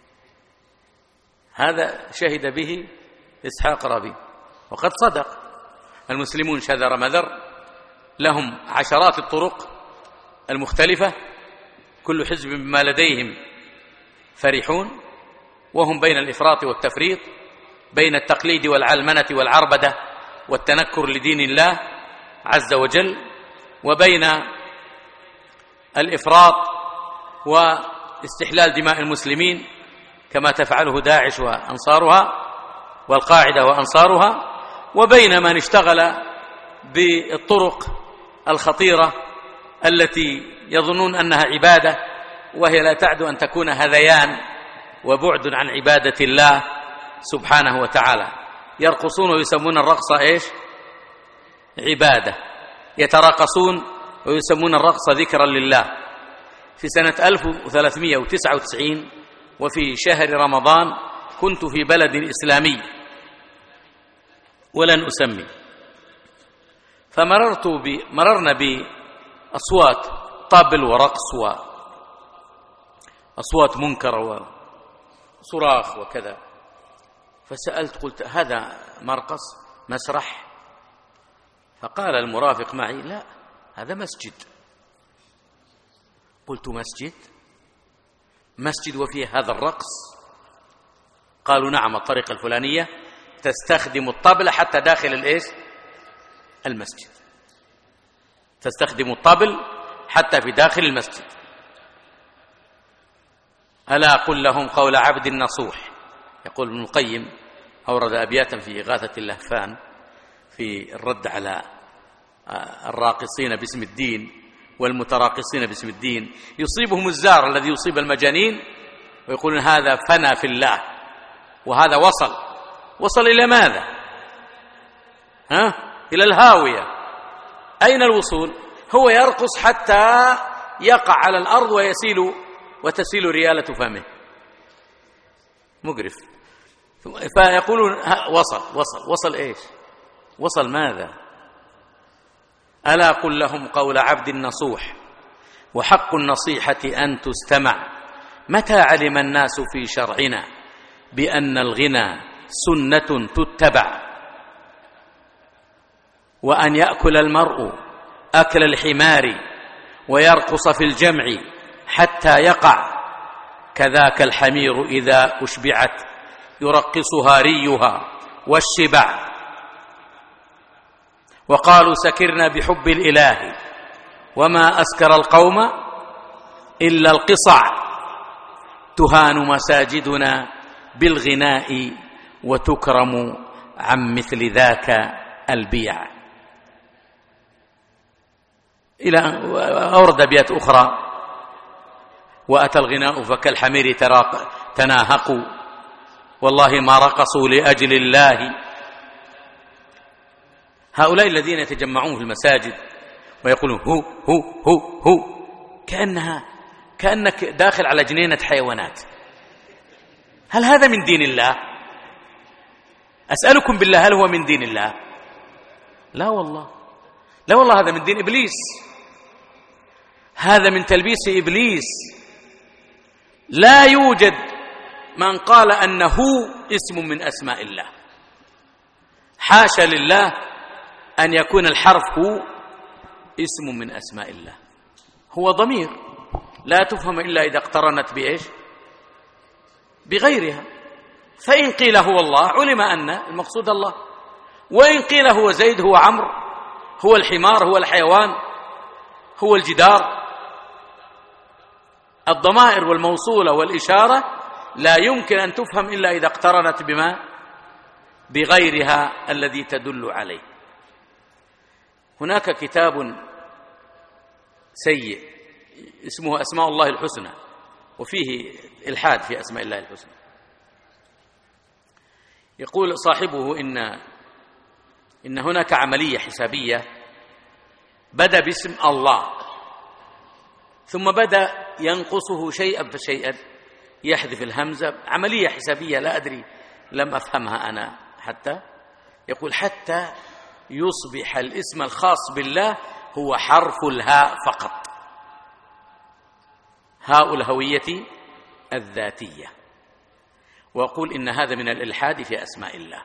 هذا شهد به إسحاق رابين، وقد صدق. المسلمون شذر مذر، لهم عشرات الطرق المختلفة، كل حزب بما لديهم فرحون، وهم بين الإفراط والتفريط، بين التقليد والعلمنة والعربدة والتنكر لدين الله عز وجل، وبين الإفراط واستحلال دماء المسلمين كما تفعله داعش وأنصارها والقاعدة وأنصارها، وبين من اشتغل بالطرق الخطيرة التي يظنون أنها عبادة وهي لا تعد أن تكون هذيان وبعد عن عبادة الله سبحانه وتعالى. يرقصون ويسمون الرقص عبادة، يتراقصون ويسمون الرقص ذكرا لله. في سنة 1399 وفي شهر رمضان كنت في بلد إسلامي ولن أسمي، مررنا بأصوات طبل ورقص وأصوات منكرة وصراخ وكذا، فسألت قلت هذا مرقص مسرح؟ فقال المرافق معي لا هذا مسجد. قلت مسجد وفيه هذا الرقص؟ قالوا نعم الطريقة الفلانية تستخدم الطبل حتى داخل المسجد، تستخدم الطبل حتى في داخل المسجد. ألا قل لهم قول عبد النصوح. يقول ابن القيم أورد أبياتا في إغاثة اللهفان في الرد على الراقصين باسم الدين والمتراقصين باسم الدين، يصيبهم الزار الذي يصيب المجانين ويقولون هذا فنى في الله، وهذا وصل إلى ماذا؟ إلى الهاوية. أين الوصول؟ هو يرقص حتى يقع على الأرض وتسيل ريالة فمه، مقرف. فيقولون وصل إيش؟ وصل ماذا؟ ألا قل لهم قول عبد نصوح، وحق النصيحة أن تستمع. متى علم الناس في شرعنا بأن الغنى سنة تتبع، وأن يأكل المرء أكل الحمار ويرقص في الجمع حتى يقع، كذاك الحمير إذا أشبعت يرقصها ريها والشبع. وقالوا سكرنا بحب الإله وما أسكر القوم إلا القصع، تهان مساجدنا بالغناء وتكرم عن مثل ذاك البيع. إلى أورد أبيات أخرى: وأتى الغناء فكالحمير تناهقوا، والله ما رقصوا لأجل الله. هؤلاء الذين يتجمعون في المساجد ويقولون هو هو هو هو، كأنك داخل على جنينة حيوانات. هل هذا من دين الله؟ أسألكم بالله، هل هو من دين الله؟ لا والله، لا والله، هذا من دين إبليس، هذا من تلبيس إبليس. لا يوجد من قال أنه اسم من أسماء الله، حاشا لله أن يكون الحرف هو اسم من أسماء الله، هو ضمير لا تفهم إلا إذا اقترنت بإيش؟ بغيرها. فإن قيل هو الله علم أن المقصود الله، وإن قيل هو زيد، هو عمرو، هو الحمار، هو الحيوان، هو الجدار. الضمائر والموصولة والإشارة لا يمكن أن تفهم إلا إذا اقترنت بغيرها الذي تدل عليه. هناك كتاب سيء اسمه أسماء الله الحسنى، وفيه إلحاد في أسماء الله الحسنى. يقول صاحبه إن هناك عملية حسابية بدأ باسم الله، ثم بدأ ينقصه شيئا فشيئا، يحذف الهمزة، عملية حسابية لا أدري، لم أفهمها أنا حتى. يقول حتى يصبح الاسم الخاص بالله هو حرف الهاء فقط، هاء الهوية الذاتية. وأقول إن هذا من الإلحاد في أسماء الله.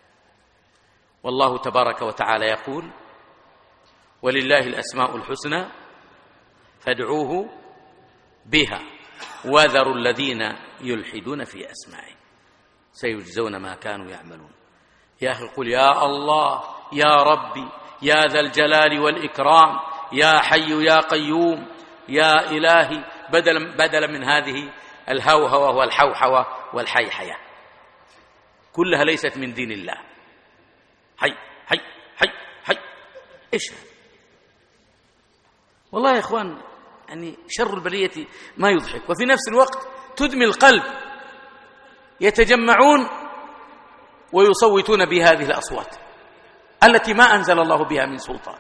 والله تبارك وتعالى يقول: ولله الأسماء الحسنى فادعوه بها وذروا الذين يلحدون في أسمائه سيجزون ما كانوا يعملون. يا أخي قل يا الله، يا ربي، يا ذا الجلال والإكرام، يا حي يا قيوم، يا إلهي، بدلا من هذه الهوهوة والحوحوة والحيحية، كلها ليست من دين الله. حي حي حي حي، إيش هذا؟ والله يا إخوان، يعني شر البلية ما يضحك، وفي نفس الوقت تدمي القلب. يتجمعون ويصوتون بهذه الأصوات التي ما أنزل الله بها من سلطان.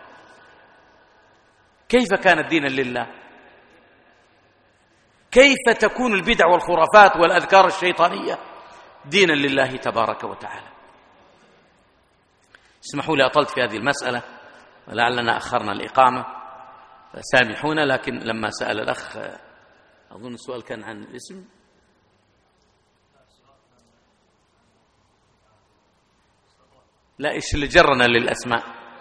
كيف كانت دينا لله؟ كيف تكون البدع والخرافات والأذكار الشيطانية دينا لله تبارك وتعالى؟ اسمحوا لي أطلت في هذه المسألة، ولعلنا أخرنا الإقامة، سامحونا. لكن لما سأل الأخ، أظن السؤال كان عن الاسم، لا إيش اللي جرنا للأسماء؟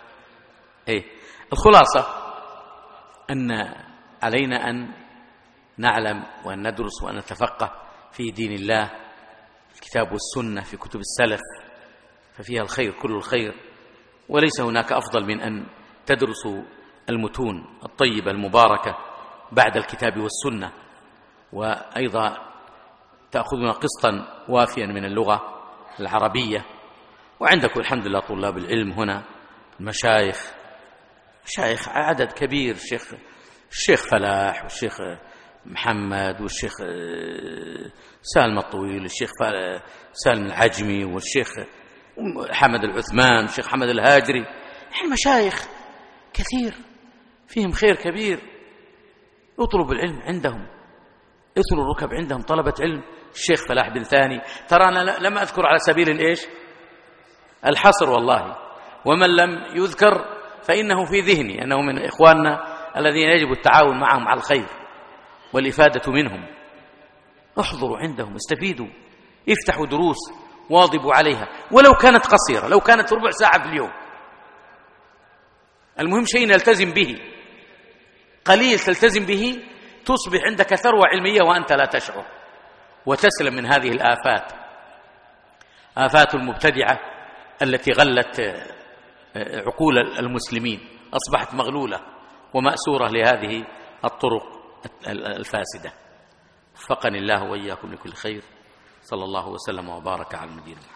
الخلاصة أن علينا أن نعلم وأن ندرس وأن نتفقه في دين الله، الكتاب والسنة، في كتب السلف، ففيها الخير كل الخير، وليس هناك أفضل من أن تدرسوا المتون الطيبة المباركة بعد الكتاب والسنة، وأيضا تأخذون قسطا وافيا من اللغة العربية. وعندكم الحمد لله طلاب العلم هنا، المشايخ، مشايخ عدد كبير، الشيخ فلاح، والشيخ محمد، والشيخ سالم الطويل، الشيخ سالم العجمي، والشيخ حمد العثمان، والشيخ حمد الهاجري، مشايخ كثير فيهم خير كبير. اطلب العلم عندهم، اثروا الركب عندهم طلبة علم. الشيخ فلاح بن ثاني، ترى أنا لم أذكر على سبيل الحصر والله، ومن لم يذكر فإنه في ذهني أنه من إخواننا الذين يجب التعاون معهم على الخير والإفادة منهم. احضروا عندهم، استفيدوا، افتحوا دروس، واظبوا عليها ولو كانت قصيرة، لو كانت ربع ساعة في اليوم. المهم شيء نلتزم به، قليل تلتزم به تصبح عندك ثروة علمية وأنت لا تشعر، وتسلم من هذه الآفات، آفات المبتدعة التي غلت عقول المسلمين، أصبحت مغلولة ومأسورة لهذه الطرق الفاسدة. وفقني الله وإياكم لكل خير. صلى الله وسلم وبارك على نبينا محمد.